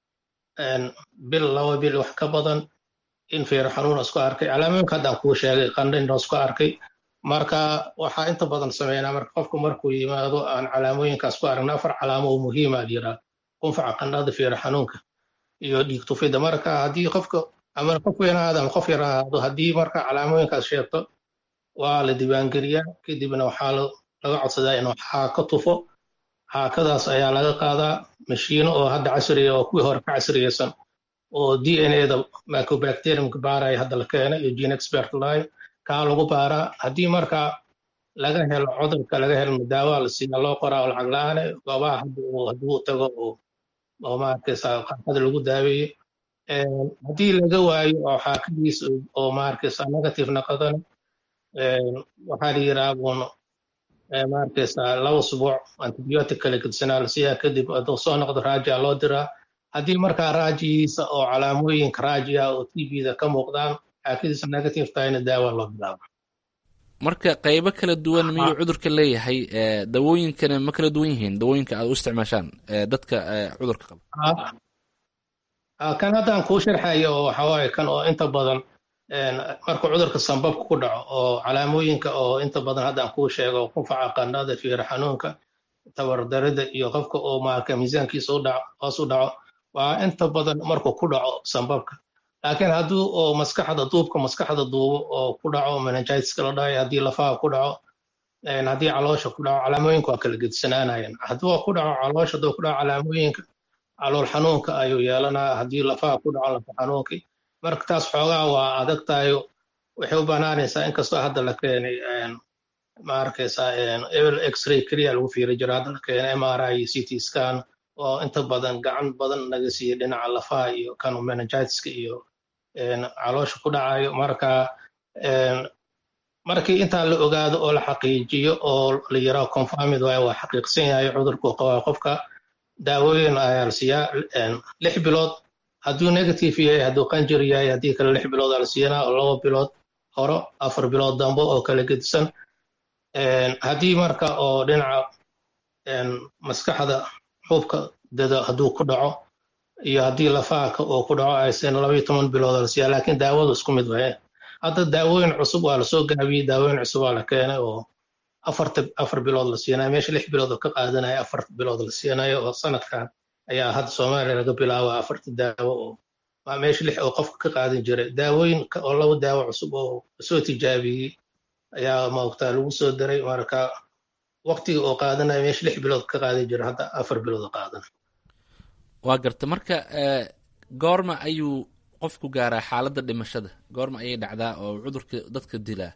bil 2 bil wax ka badan in feero xanuun isku arkay calaamooyinka haddaan kuu sheegay qandhin isku arkay marka waxaa inta badan sameynaa marka qofku markuu yimaado aan calaamooyinkaas ku aragna 4 calaamo oo muhiim ah jira qunfaca qandhada feero xanuunka iyo dhiig tufida marka haddii qofka ama qof weyn aadam qof yar ahaado haddii marka calaamooyinkaas sheegto waa la diiwaangeliyaa kadibna waxaa laga codsadaa inuu xaaka tufo xaakadaas ayaa laga qaadaa mashiino oo hadda casriya oo kuwii hore ka casriyeysan oo DNA-da mycobacteriumka baaraya hadda la keenay iyo gene expert line kaa lagu baaraa haddii marka laga helo cudurka laga helo daawa la siiya loo qoraa oo lacag la-aane goobaha hadduu tago oo maarkaysa qaxada lagu daaweeye haddii laga waayo oo xaakadiis oo maarkaysa negative naqadan waxaa la yidhaha maarkaysa 2 usbuuc antibiotic kala gedsanaa la siiyaa kadib hadduu soo noqdo raajia loo diraa haddii markaa raajigiisa oo calaamooyinka raajiya oo TB-da ka muuqdaan xaakadiisa negative tahayna daawa loo bilaabo marka qaybo kala duwan miyuu cudurka leeyahay dawooyinkana ma kala duwan yihiin dawooyinka aad u isticmaashaan dadka cudurka qaba kan haddaan kuu sharxayo oo waxaa waaye kan oo inta badan marka cudurka sanbabka ku dhaco oo calaamooyinka oo inta badan haddaan kuu sheego qufaca qandhada feero xanuunka tabardarida iyo qofka oo maarka miisaankiisa hoos u dhaco waa inta badan markuu ku dhaco sanbabka laakiin hadduu oo maskaxda duubo oo ku dhaco meningitis la dhahay haddii lafaha ku dhaco haddii caloosha ku dhaco calaamooyinka waa kala gedsanaanayaan hadduu ku dhaco caloosha hadduu ku dhaco calaamooyinka calool xanuunka ayuu yeelanaa haddii lafaha ku dhaco lafa xanuunkii marka taas xoogaa waa adag tahay waxay u banaanaysaa inkastoo hadda la keenay ma arkaysaa x-ray keliya lagu fiiri jiro hadda la keenay MRI iyo CT scan oo inta badan gacan badan naga siiyey dhinaca lafaha iyo kan meningitiska iyo caloosha ku dhacayo marka markii intaa la ogaado oo la xaqiijiyo oo la yiraahdo confirmed waayo waa xaqiiqsan yahay cudurku qaba qofka daawooyin ayaa la siiyaa 6 bilood hadduu negative yahay hadduu qanjir yahay haddii kale 6 bilood la siiyanaa oo 2 bilood horo 4 bilood dambe oo kala gedisan haddii marka oo dhinaca maskaxda xubka dada hadduu ku dhaco iyo haddii lafaha oo ku dhaco aysan 12 bilood la siiyaa laakiin daawadu isku mid waaye hadda daawooyin cusub waa la soo gaabiyey daawooyin cusub waa la keenay oo 4 bilood la siinayo meesha 6 bilood oo ka qaadanaya 4 bilood la siinayo oo sanadkan ayaa hadda Soomaaliya laga bilaabaa 4 daawo oo waa meesha 6 oo qofka ka qaadan jiray daawooyin oo 2 daawo cusub oo soo tijaabiyey ayaa maogtaa lagu soo daray marka waqtiga oo qaadanaya meesha 6 bilood ka qaadan jiray hadda 4 bilood oo qaadan waa garta marka goorma ayuu qofku gaaraa xaaladda dhimashada goorma ayay dhacdaa oo cudurka dadka dilaa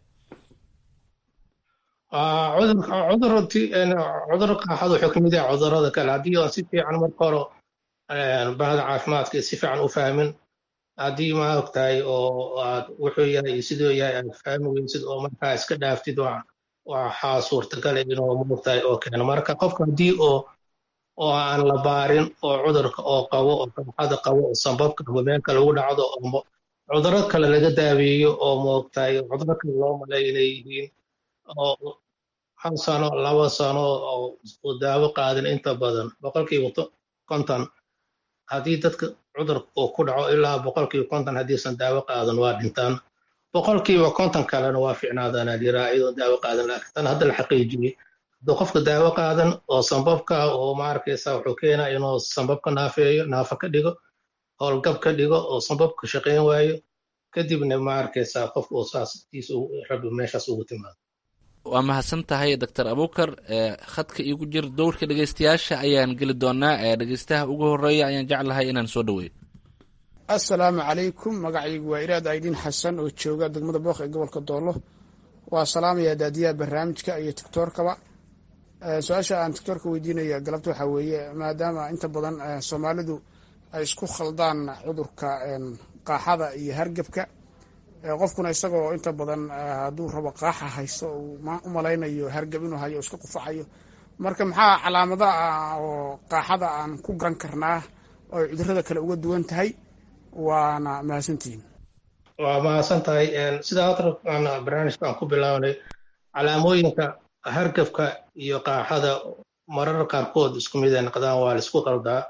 cudurka qaaxada wuxuu ka mid yahay cudurrada kale haddii aan si fiican marka hore bahda caafimaadka si fiican u fahmin haddii ma ogtahay oo aad wuxuu yahay iyo siduu yahay aad fahmi weysid oo markaa iska dhaaftid waxaa suurtagal inuu maogtahay oo keeno marka qofka haddii oo aan la baarin oo cudurka oo qabo oo qaaxada qabo oo sanbabka hubeenka lagu dhacdo oo cudurro kale laga daaweeyo oo maogtahay cudurro kale loo maleeyo inay yihiin oo 1 sano 2 sano oo daawo qaadan inta badan 50% haddii dadka cudurka oo ku dhaco ilaa 50% haddiisan daawo qaadan waa dhintaan 50% kalena waa fiicnaadaan aliraa iyadoo daawo qaadan laakiin tan hadda la xaqiijiyey hadduu qofka daawo qaadan oo sanbabka oo ma arkaysa wuxuu keenaa inuu sanbabka naafa ka dhigo howlgab ka dhigo oo sanbabka shaqayn waayo kadibna ma arkaysa qofka oo saasatiisa rabi meeshaas ugu timaado waa mahadsan tahay doctor abukar khadka iigu jir dowrka dhegeystayaasha ayaan geli doonaa dhegeystaha ugu horeeya ayaan jeclahay inaan soo dhaweeyo assalaamu calaykum magacaygu waa iraad aydiin xasan oo jooga degmada booq ee gobolka doolo waa salaamaya daadiyaha barnaamijka iyo tiktoorkaba su-aasha aan tiktoorka weydiinaya galabta waxaa weeye maadaama inta badan soomaalidu ay isku khaldaan cudurka qaaxada iyo hargebka qofkuna isagoo inta badan hadduu rabo qaaxa haysto uu u malaynayo hargab inuu hayo iska qufacayo marka maxaa calaamada oo qaaxada aan ku garan karnaa oo cudurrada kale uga duwan tahay waana mahadsantihiin waa mahadsan tahay sidaa hadda barnaamijka aan ku bilaawnay calaamooyinka hargabka iyo qaaxada marar qaarkood isku mid ay noqdaan waa la isku qaldaa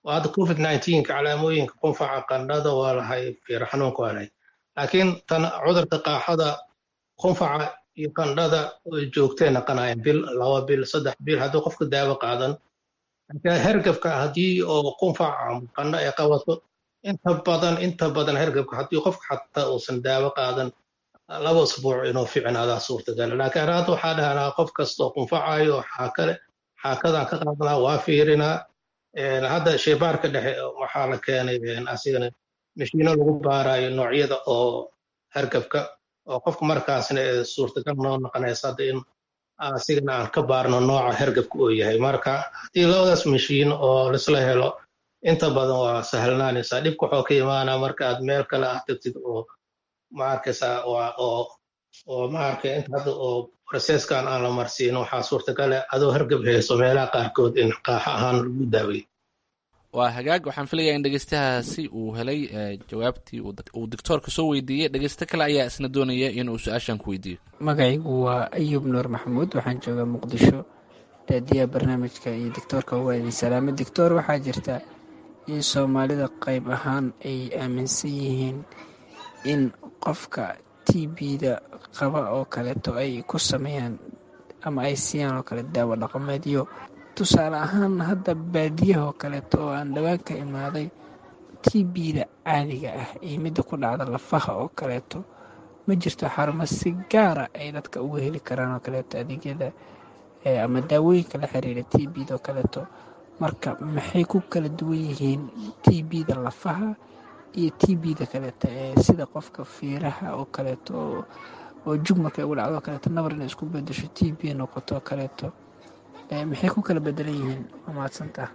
hadda covid-19 calaamooyinka qunfaca qandhada waa lahay fiiro xanuunka waa lahay laakiin tan cudurka qaaxada qunfaca iyo qandhada way joogtay naqanayaan bil 2 bil 3 bil haddii qofka daawo qaadan hergebka haddii oo qunfaca qandho ay qabato inta badan hergebka haddii qofka xataa uusan daawo qaadan 2 usbuuc inuu fiicnaadaa suurtagal laakiin hadda waxaa dhahnaa qof kastoo qunfacayo xaakadan ka qaadanaa waa fiirinaa hadda shaybaarka dhexe waxaa la keenay asigana mashiino lagu baarayo noocyada oo hergebka oo qofka markaasna suurtagal noo noqonaysa hadda in asigana aan ka baarno nooca hergebka uu yahay marka haddii labadaas mashiin oo laisla helo inta badan waa sahlanaanaysaa dhibka waxoo ka imaanaa marka aad meel kale aad tagtid oo maarkaysaa oo maarka inta hadda oo processkan aan la marsiin waxaa suurtagale adoo hergeb hayso meelaha qaarkood in qaaxo ahaan lagu daaweeyo waa hagaag waxaan filayaa in dhegeystahaasi uu helay jawaabtii uu doctoorka soo weydiiyey dhegeysto kale ayaa isna doonaya inuu su-aashan ku weydiiyo magacaygu waa ayuub nuur maxamuud waxaan joogaa muqdisho daadiyaha barnaamijka iyo doctoorka waa idin salaamo doctoor waxaa jirta in soomaalida qayb ahaan ay aaminsan yihiin in qofka TB-da qaba oo kaleeto ay ku sameeyaan ama ay siiyaan oo kale daawo dhaqameedyo tusaale ahaan hadda baadiyaha oo kaleeto oo aan dhawaan ka imaaday TB-da caadiga ah iyo midda ku dhacda lafaha oo kaleeto ma jirto xarumo si gaara ay dadka uga heli karaan oo kaleeto adeegyada ama daawooyinka la xiriira TB-da oo kaleeto marka maxay ku kala duwan yihiin TB-da lafaha iyo TB-da kaleeto sida qofka fiiraha oo kaleeto oo jug markay ugu dhacdo kaleeto nabar inay isku bedesho TB noqoto kaleeto maxay ku kala bedelan yihiin waa mahadsantaha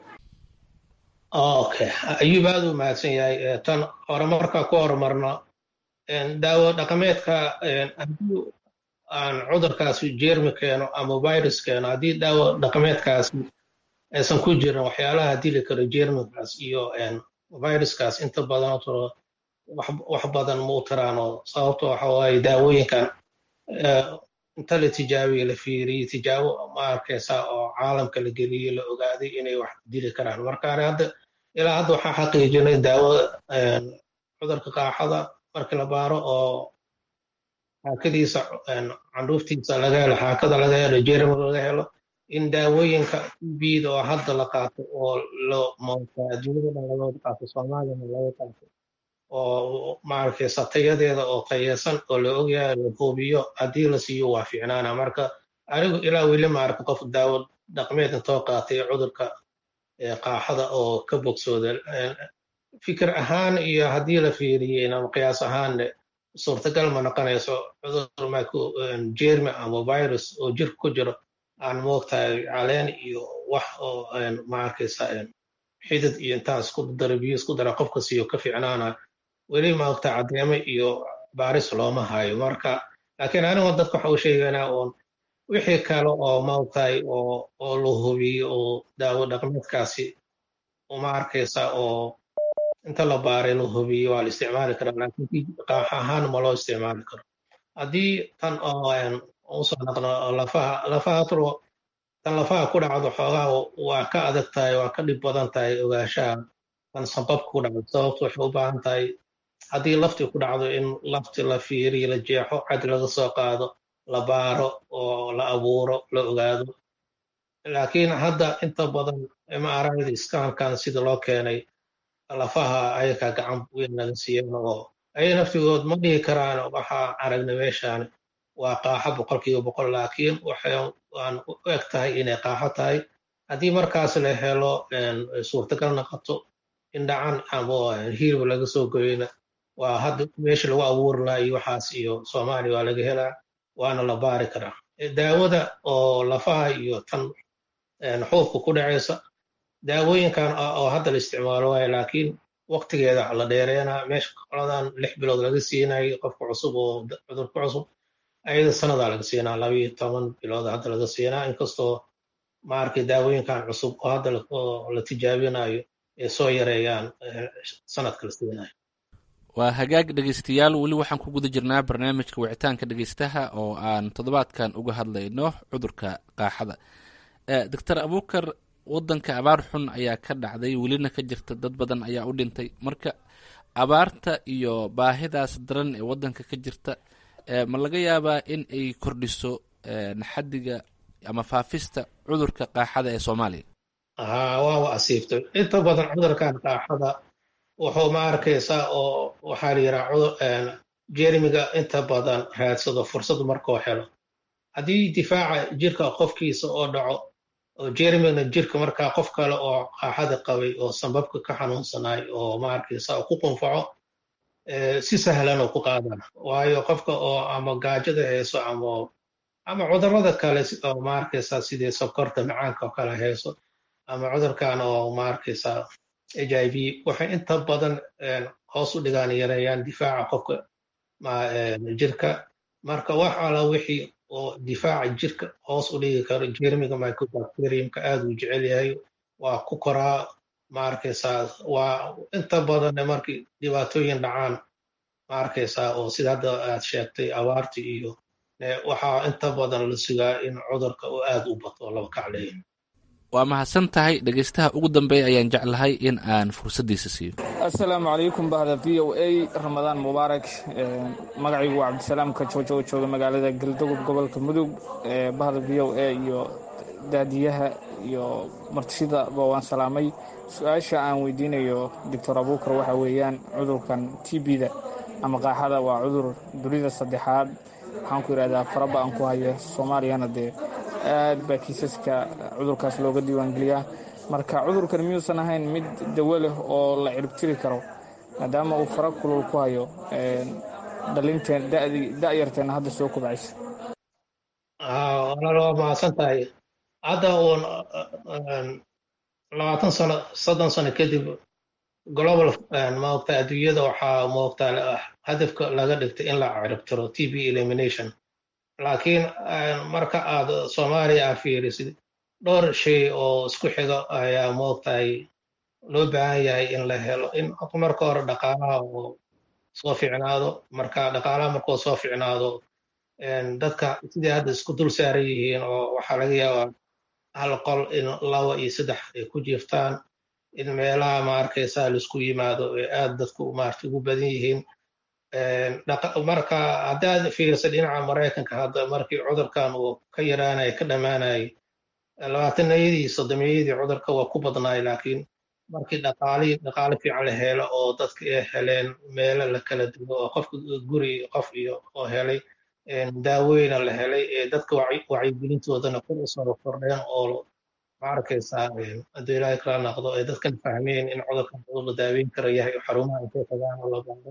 okay ayuub aad u mahadsan yahay tan horumarka ku horumarno daawo dhaqameedka haddii aan cudurkaasi jeermi keeno ama virus keeno haddii daawo dhaqameedkaasi aysan ku jirin waxyaalaha dili karo jeermigaas iyo viruskaas inta badan wax badan ma u tiraano sababto waxa waaye daawooyinkan inta la tijaabiye la fiiriyey tijaabo ma arkaysa oo caalamka la geliyey la ogaaday inay wax dili karaan marka ilaa hadda waxaa xaqiijinay daawo cudurka qaaxada markii la baaro oo xaakadiisa candhuuftiisa laga helo xaakada laga helo jeermiga laga helo in daawooyinka TB-da oo hadda la qaato oo adduunyada dhan laga wada qaato soomaaliyana laga qaato oo maarkaysa tayadeeda oo tayesan oo la ogyahay la hubiyo haddii la siiyo waa fiicnaana marka anigu ilaa weli maarka qof daawo dhaqmeed intoo qaatay cudurka qaaxada oo ka bogsooda fikir ahaan iyo haddii la fiiriyey ama qiyaas ahaan suurtagal ma noqonayso cudur jeermi ama virus oo jirka ku jiro aan moogtahay caleen iyo wax oo maarkaysa xidid iyo intaan isku dara biyo isku dara qofka siiyo ka fiicnaana weli moogtahay caddeemo iyo baaris looma hayo marka laakiin anigu dadka waxa u sheegaynaa uun wixii kale oo moogtahay oo la hubiyo oo daawo dhaqameedkaasi uma arkaysa oo inta la baaray la hubiyo waa la isticmaali karaa laakiin qaax ahaan ma loo isticmaali karo haddii tan usoo naqno lafaha tan lafaha ku dhacdo xoogaa waa ka adag tahay waa ka dhib badan tahay ogaanshaha tan sanqabka ku dhacdo sababto waxay u baahan tahay haddii laftii ku dhacdo in lafti la fiiriyo la jeexo cad laga soo qaado la baaro oo la abuuro la ogaado laakiin hadda inta badan MRI-da iskaankan sida loo keenay lafaha ayaga gacan weyn laga siiyeen oo ay naftigood ma dhihi karaan waxaa aragna meeshaan waa qaaxo 100% laakiin waan u eg tahay inay qaaxo tahay haddii markaas la helo suurtagal noqoto in dhacan ama hilib laga soo goyna waa hadda meesha lagu abuuri lahaa iyo waxaas iyo Soomaaliya waa laga helaa waana la baari karaa daawada oo lafaha iyo tan xuubka ku dhacaysa daawooyinkan oo hadda la isticmaalo waaye laakiin waqtigeeda la dheereynaa meesha qoladan 6 bilood laga siinayo qofka cusub oo cudurka cusub ayada sanadaa laga siinaa 12 bilood hadda laga siinaa inkastoo maarkay daawooyinkan cusub oo hadda la tijaabinayo ee soo yareeyaan sanadka la siinayo waa hagaag dhegeystayaal weli waxaan ku guda jirnaa barnaamijka wicitaanka dhegeystaha oo aan toddobaadkan uga hadlayno cudurka qaaxada doctor abuukar wadanka abaar xun ayaa ka dhacday, welina ka jirta, dad badan ayaa u dhintay. marka abaarta iyo baahidaas daran ee wadanka ka jirta ma laga yaabaa in ay kordhiso xaddiga ama faafista cudurka qaaxada ee Soomaaliya? waa asiibtay inta badan cudurkan qaaxada wuxuu ma arkaysaa oo waxaa la yidhaha jermiga inta badan raadsado fursad markuu helo. haddii difaaca jirka qofkiisa oo dhaco oo jermigna jirka markaa qof kale oo qaaxada qabay oo sanbabka ka xanuunsanaay oo ma arkaysaa oo ku qunfaco si sahlan oo ku qaadana, waayo qofka oo ama gaajada hayso ama cudurrada kale oo ma arkaysaa sidii sokorta macaanka oo kale hayso ama cudurkan oo ma arkaysaa HIV waxay inta badan hoos u dhigaan yareeyaan difaaca qofka jirka. marka wax ala wixii oo difaaca jirka hoos u dhigi karo jermiga mycobacteriumka aad uu jecel yahay waa ku koraa ma arkaysaa. waa inta badan markii dhibaatooyin dhacaan ma arkaysaa oo sida hadda aad sheegtay abaarta iyo waxaa inta badan la sugaa in cudurka uu aad u bato laba kacleeyo. waa mahadsan tahay. dhegaystaha ugu dambeeya ayaan jeclahay in aan fursaddiisa siiyo. assalaamu calaykum bahda v o a ramadaan mubaarak. magacaygu waa cabdisalaam kajoojo oo jooga magaalada galdogob gobolka mudug. bahda v o a iyo daadiyaha iyo martishidaba waan salaamay. su-aasha aan weydiinayo doctor abuukar waxa weeyaan cudurkan TB-da ama qaaxada waa cudur dunida saddexaad waxaan ku yidhahdaa faraba aan ku haya soomaaliyana dee aad baa kiisaska cudurkaas looga diiwaangeliyaa. marka cudurkan miyuusan ahayn mid dawo leh oo la ciribtiri karo maadaama uu fara kulul ku hayo dhalinteen da'yarteena hadda soo kobcaysa? waa mahadsan tahay. hadda uun 20 sano 30 sano kadib global maogta adduunyada waxaa moogta hadafka laga dhigtay in la ciribtiro TB elimination. laakiin marka aad Soomaaliya fiirisid dhowr shay oo isku xiga ayaa moogtahay loo baahan yahay in la helo. in marka hore dhaqaalaha oo soo fiicnaado. marka dhaqaalaha markuu soo fiicnaado dadka sidii hadda isku dul saaran yihiin oo waxaa laga yaabaa hal qol in 2 iyo 3 ay ku jiiftaan, in meelaha ma arkaysaa laisku yimaado ee aad dadku maarta ugu badan yihiin. marka haddaad fiirsa dhinaca Maraykanka hadda markii cudurkan uu ka yaraanay ka dhamaanay 20-yadii 30-yadii cudurka waa ku badnaay, laakiin markii dhaqaale fiican la helo oo dadka ay heleen meelo la kala duwo oo qofka guri qof iyo oo helay daawooyin la helay ee dadka wacyigelintoodana kor u soo kordheen oo ma arkaysaa haddii ilaahay kala noqdo ee dadkan fahmeen in cudurkan la daaweyn karo yahay xarumaha intay tagaan oo la baaro.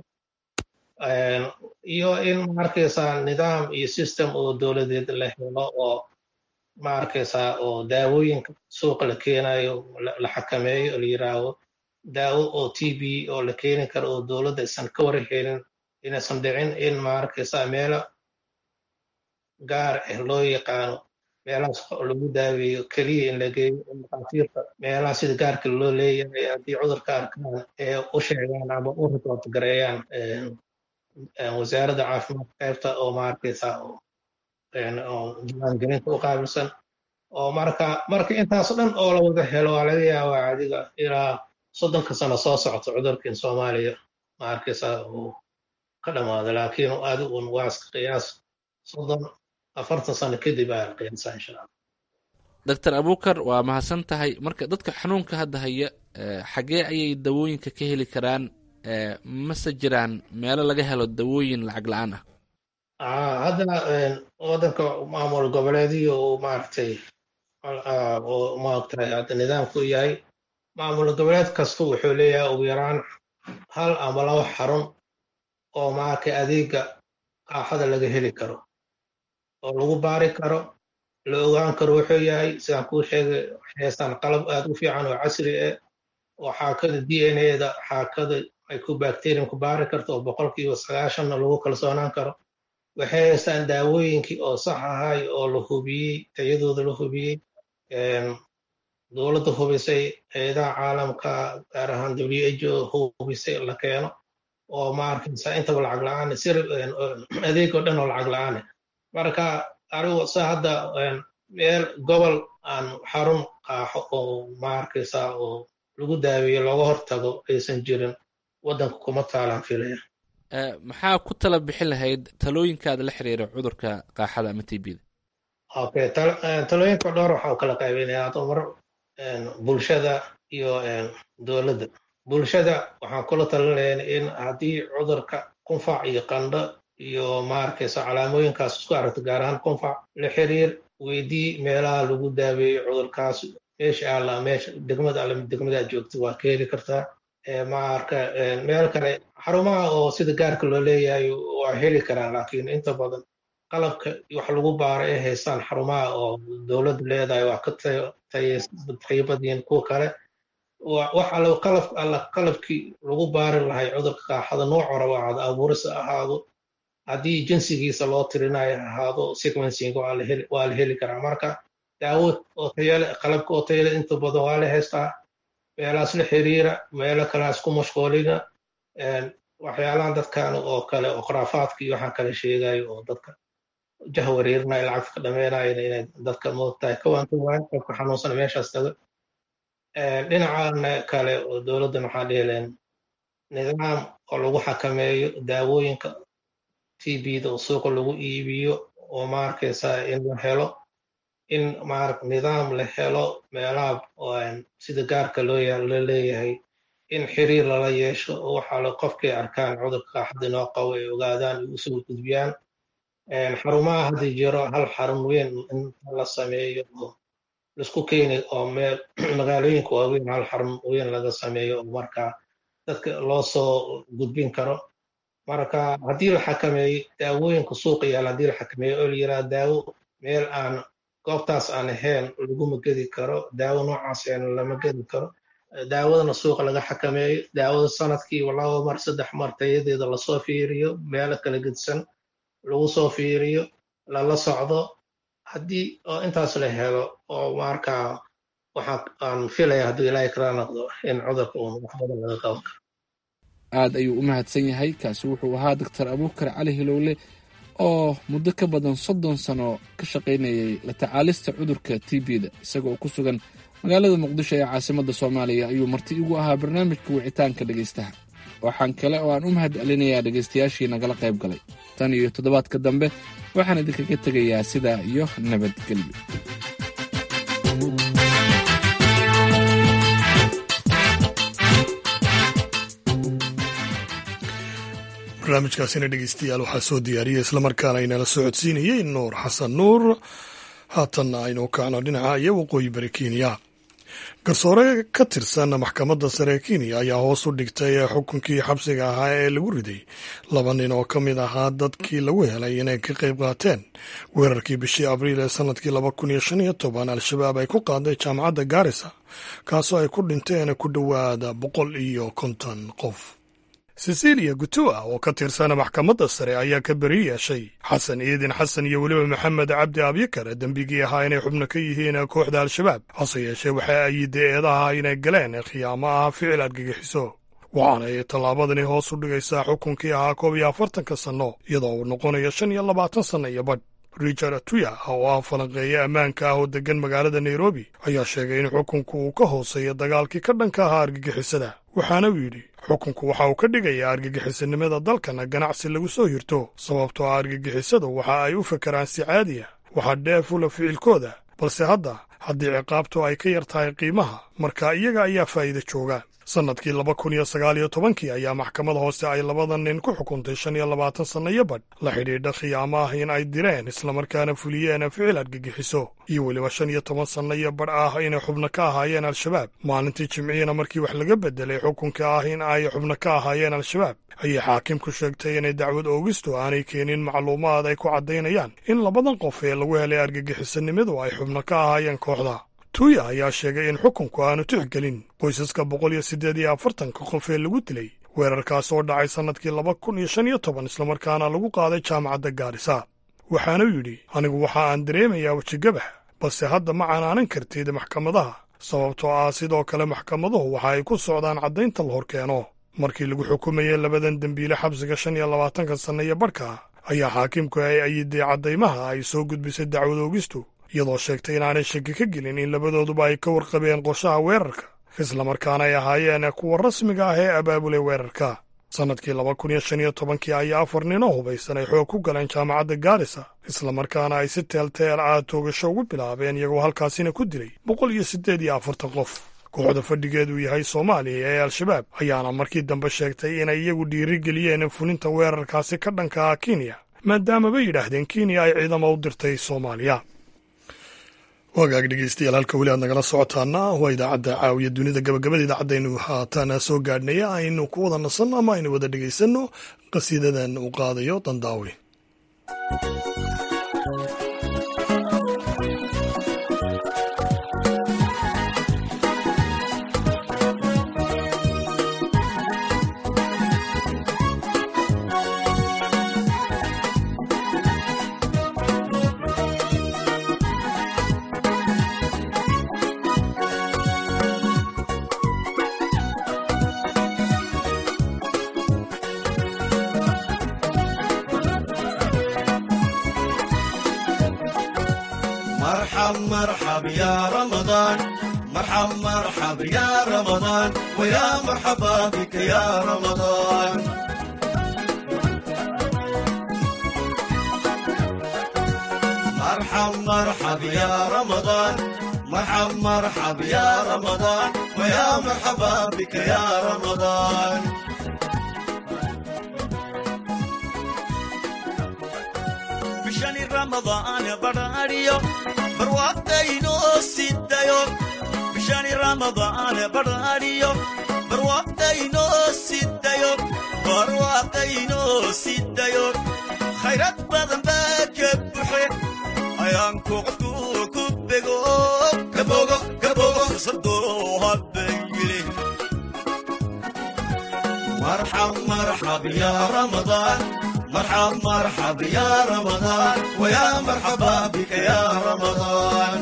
iyo in ma arkaysaa nidaam iyo system oo dowladeed la helo oo ma arkaysaa oo daawooyinka suuqa la keenayo la xakameeyo la yiraahdo daawo oo TB oo la keeni karo oo dowladda aysan ka warhelin inaysan dhicin in ma arkaysaa meelo gaar ah loo yaqaano meelahaas lagu daaweeyo keliya in la geeyo dhakhaatiirta meelaha sida gaarka loo leeyahay haddii cudurka arkaan ee u sheegaan ama u report gareeyaan wasaaradda caafimaadka qaybta oo ma arkaysaa oo diiwaangelinta u qaabilsan. oo marka intaas dhan oo la wada helo waa laga yaabaa adiga ilaa 30 sano soo socota cudurkan Soomaaliya ma arkaysaa uu ka dhamaado. laakiin adigu waa iska qiyaas 40 sano kadib ayaa qiyaasa insha Allah. Dr. Abuukar waa mahadsan tahay. marka dadka xanuunka hadda haya xagee ayay dawooyinka ka heli karaan? mase jiraan meelo laga helo dawooyin lacag la'aan ah? hadda wadanka maamul goboleedyo oo maaragtay oo maaragtay hadda nidaamku yahay maamul goboleed kasta wuxuu leeyahay ugu yaraan 1 ama 2 xarun oo maaragtay adeega qaaxada laga heli karo oo lagu baari karo la ogaan karo wuxuu yahay. sidaan kuu sheegay heestaan qalab aad u fiican oo casri ah oo xaakada DNA-da xaakada mycobacterium ku baari karto oo 90% lagu kalsoonaan karo. waxay haystaan daawooyinkii oo sax ahay oo la hubiyey tayadooda la hubiyey dowladda hubisay hay'adaha caalamka gaar ahaan WHO hubisay la keeno oo ma arkaysaa intaba lacag la'aan adeeg oo dhan oo lacag la'aan. marka anigu sa hadda meel gobol aan xarun qaaxo oo maarkaysaa oo lagu daaweeyo looga hortago aysan jirin waddanka kuma taalaan filaya. maxaa ku tala bixin lahayd talooyinkaada la xiriira cudurka qaaxada ama TB-da? Okay, talooyinka dhowr waxaa u kala qaybinayaa dumar, bulshada iyo dowladda. Bulshada waxaan kula talinayaa in haddii cudurka qunfac iyo qandho iyo maarkaysa calaamooyinkaas isku aragto, gaar ahaan qunfac, la xiriir weydii meelaha lagu daaweeyo cudurkaas, meesha degmada joogto waa ka heli kartaa. Marka meel kale xarumaha oo sida gaarka loo leeyahay waa heli karaan, laakiin inta badan qalabka wax lagu baaro ay haystaan xarumaha oo dowladdu leedahay waa ka tayo badyiin kuwa kale. wax alla qalabkii lagu baari lahay cudurka qaaxada nooc raba ahaado, abuuris ahaado, haddii jinsigiisa loo tirinayo ahaado, sequencing waa la heli karaa. marka daawo oo tayale, qalabka oo tayale inta badan waa la haystaa. meelahaas la xiriira, meelo kaleas ku mashquulina. waxyaalahan dadkan oo kale oo khuraafaadka iyo waxaan kale sheegayo oo dadka jahwareerinaya, lacagta ka dhameynayan inay dadka moogtahay kawaanka waayan qofka xanuunsan meeshaas tago. dhinacan kale oo dowladdan waxaa dheeleen nidaam oo lagu xakameeyo daawooyinka TB-da oo suuqa lagu iibiyo, oo maarkaysaa in la helo nidaam la helo meelaha sida gaarka la leeyahay, in xiriir lala yeesho oo waxaa qofkay arkaan cudurka qaaxada inoo qabo ay ogaadaan ay usoo gudbiyaan. xarumaha hadda jiro hal xarun weyn in la sameeyo oo laisku keeni, oo magaalooyinka waaweyn hal xarun weyn laga sameeyo oo markaa dadka loo soo gudbin karo. marka haddii la xakameeyo daawooyinka suuqa yaala, haddii la xakameeyo oo la yiraahdo daawo meel aan goobtaas aan ahayn laguma gedi karo, daawo noocaas lama gedi karo. daawadana suuqa laga xakameeyo, daawada sanadkii 2 mar 3 mar tayadeeda lasoo fiiriyo, meelo kala gedsan lagu soo fiiriyo, lala socdo. haddii oo intaas la helo oo markaa waxaan filaya hadduu ilaahay kala noqdo in cudurka uu wax badan laga qaban karo. aad ayuu u mahadsan yahay. kaasi wuxuu ahaa Dr. Abuukar Cali Hilowle oo muddo ka badan 30 sano ka shaqaynayay la tacaalista cudurka TB-da, isagoo ku sugan magaalada Muqdisho ee caasimadda Soomaaliya. ayuu marti igu ahaa barnaamijka wicitaanka dhegaystaha. waxaan kale oo aan u mahad celinayaa dhegaystayaashii nagala qayb galay. tan iyo toddobaadka dambe waxaan idinkaga tegayaa sidaa iyo nabadgelyo. barnaamijkaasina dhegeystayaal waxaa soo diyaariyey islamarkaana inala socodsiinayey nuur xasan nuur. haatanna aynu kacno dhinaca iyo waqooyi bari Kenya. garsoore ka tirsan maxkamadda sare Kenya ayaa hoos u dhigtay xukunkii xabsiga ahaa ee lagu riday 2 nin oo ka mid ahaa dadkii lagu helay inay ka qayb qaateen weerarkii bishii abriil ee sanadkii 2015 al-shabaab ay ku qaaday jaamacadda Garissa, kaasoo ay ku dhinteen ku dhowaada 150 qof. Cecilia Gutua oo ka tirsan maxkamadda sare ayaa ka beri yeeshay xasan iidin xasan iyo weliba maxamed cabdi abyakar dembigii ahaa inay xubno ka yihiin kooxda al-shabaab. hase yeeshee waxa ay eedaha inay galeen khiyaamo ah ficil argagixiso, waxaana ay tallaabadani hoos u dhigaysaa xukunkii ahaa 41 sanno iyadoo uu noqonayo 25 sanno iyo badh. Richard Atuya oo ah falanqeeye ammaanka ah oo degan magaalada Nairobi ayaa sheegay in xukunku uu ka hooseeyo dagaalkii ka dhanka ahaa argagixisada, waxaana uu yidhi xukunku waxa uu ka dhigayaa argagixisanimada dalkana ganacsi lagu soo hirto, sababtoo ah argagixisadu waxa ay u fakaraan si caadi ah, waxa dheef u la ficilkooda, balse haddii ciqaabtu ay ka yar tahay qiimaha, marka iyaga ayaa faa'iido jooga. sannadkii 2019 ayaa maxkamad hoose ay 2 nin ku xukuntay 25 sanno iyo badh la xidhiidha khiyaamo ah in ay direen islamarkaana fuliyeen ficil argagixiso, iyo weliba 15 sanno iyo badh ah inay xubno ka ahaayeen al-shabaab. maalintii jimciina markii wax laga bedelay xukunka ah in ay xubno ka ahaayeen al-shabaab, ayay xaakimku sheegtay inay dacwad oogistu aanay keenin macluumaad ay ku caddaynayaan in 2 qof ee lagu helay argagixisanimadu ay xubno ka ahaayeen kooxda. Tuya ayaa sheegay in xukunku aanu tixgelin qoysaska 148 qof ee lagu dilay weerarkaas oo dhacay sannadkii 2015 islamarkaana lagu qaaday jaamacadda Garissa. waxaanu yidhi, anigu waxa aan dareemayaa wejigabax, balse hadda ma canaanan kartid maxkamadaha, sababtoo ah sidoo kale maxkamaduhu waxa ay ku socdaan caddaynta la horkeeno. markii lagu xukumayay 2 dembiile xabsiga 25 sanno iyo badhka ayaa xaakimku ay ayiday caddaymaha ay soo gudbisay dacwad oogistu, iyadoo sheegtay inaanay shaki ka gelin in labadooduba ay ka warqabeen qorshaha weerarka islamarkaana ay ahaayeen kuwa rasmiga ah ee abaabulay weerarka. sannadkii 2015 ayaa 4 nin oo hubaysan ay xoog ku galeen jaamacadda Gaarisa islamarkaana ay si teelteel toogasho ugu bilaabeen iyagoo halkaasina ku dilay 148 qof. kooxda fadhigeedu yahay Soomaaliya ee Al-Shabaab ayaana markii dambe sheegtay inay iyagu dhiirigeliyeen fulinta weerarkaasi ka dhanka ah Kenya maadaama bay yidhaahdeen Kenya ay ciidamo u dirtay Soomaaliya. wagaag dhegeystayaal halka weli aad nagala socotaana waa idaacadda caawiya dunida gabagabada idaacadaynu haatan soo gaadhnaya aynu ku wada nasanno ama aynu wada dhegeysanno qasiidadan uu qaadayo Dandaawe. مرحب يا رمضان مرحب مرحب يا رمضان ويا مرحبا بك يا رمضان مرحب مرحب يا رمضان مرحب مرحب يا رمضان ويا مرحبا بك يا رمضان بشان رمضان براريو برواقينو سيدايو بشان رمضان براريو برواقينو سيدايو برواقينو سيدايو خيرات بدن باكبخي ايانكو قدو كبغو كبوغو كبوغو صدو هبيلي مرحب مرحب يا رمضان مرحب مرحب يا رمضان ويا مرحبا بك يا رمضان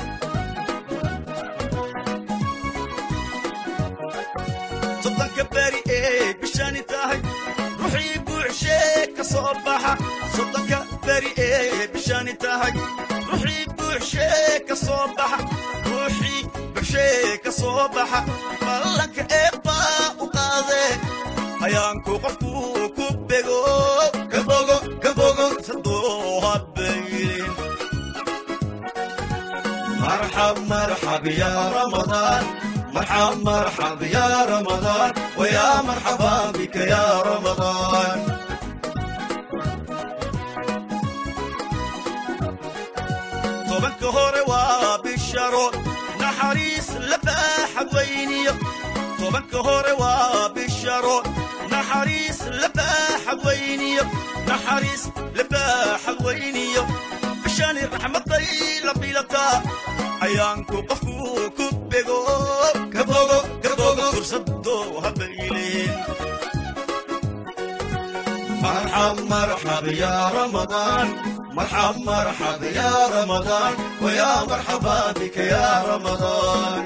صدق بري ايه بشاني تاهي روحي بوعشيك صباحة صدق بري ايه بشاني تاهي روحي بوعشيك صباحة روحي بوعشيك صباحة مالك ايبا وقاضي ايانكو قفو كبغو كبوغو كبوغو صدوها بيلين مرحب مرحب يا رمضان مرحب مرحب يا رمضان ويا مرحبا بك يا رمضان طبك هوري وبالشرو نحريس لفاح وينيو طبك هوري وبالشرو نحريس لفاح وينيو نحريس لفاح وينيو بشان الرحمة طيلة بيلتا عيانكو قفو كبغو كبوغو كبوغو فرصدو هبيلين مرحب مرحب يا رمضان مرحب مرحب يا رمضان ويا مرحبا بك يا رمضان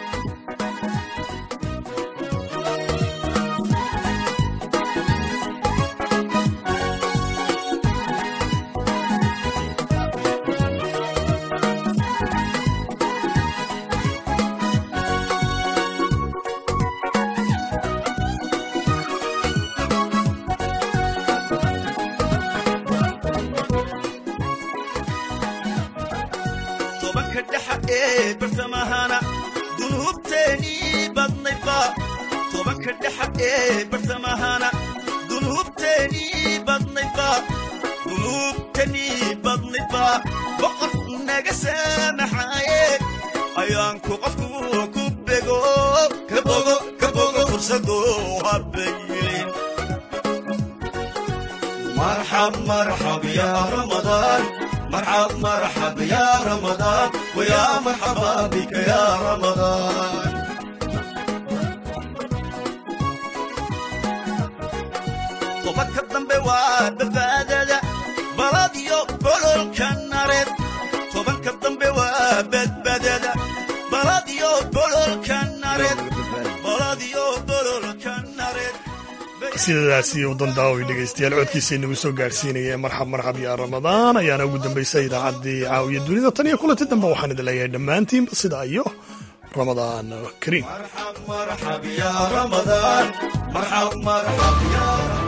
برتمهانا ذنوب تاني بدنيفا طبك الدحق برتمهانا ذنوب تاني بدنيفا ذنوب تاني بدنيفا وقف نجسام حايك ايانكو قفو كبغو كبغو كبغو فرصدو هبيلين مرحب مرحب يا رمضان مرحب مرحب يا رمضان ويا مرحبا بك يا رمضان طبك الضنب وبفادة بلاديو بلول كنارد طبك الضنب وبفادة بلاديو بلول كنارد بلاديو بلول كنارد sidaasi u dandaawi dhegaystayaal codkiisa inagu soo gaarsiinaya marxab yaa ramadaan ayaana ugu dambaysay idaacaddii caawiya dunida tan iyo kulanti dambe waxaan idin leeyahay dhammaantiinba sidaa iyo ramadaan kariim.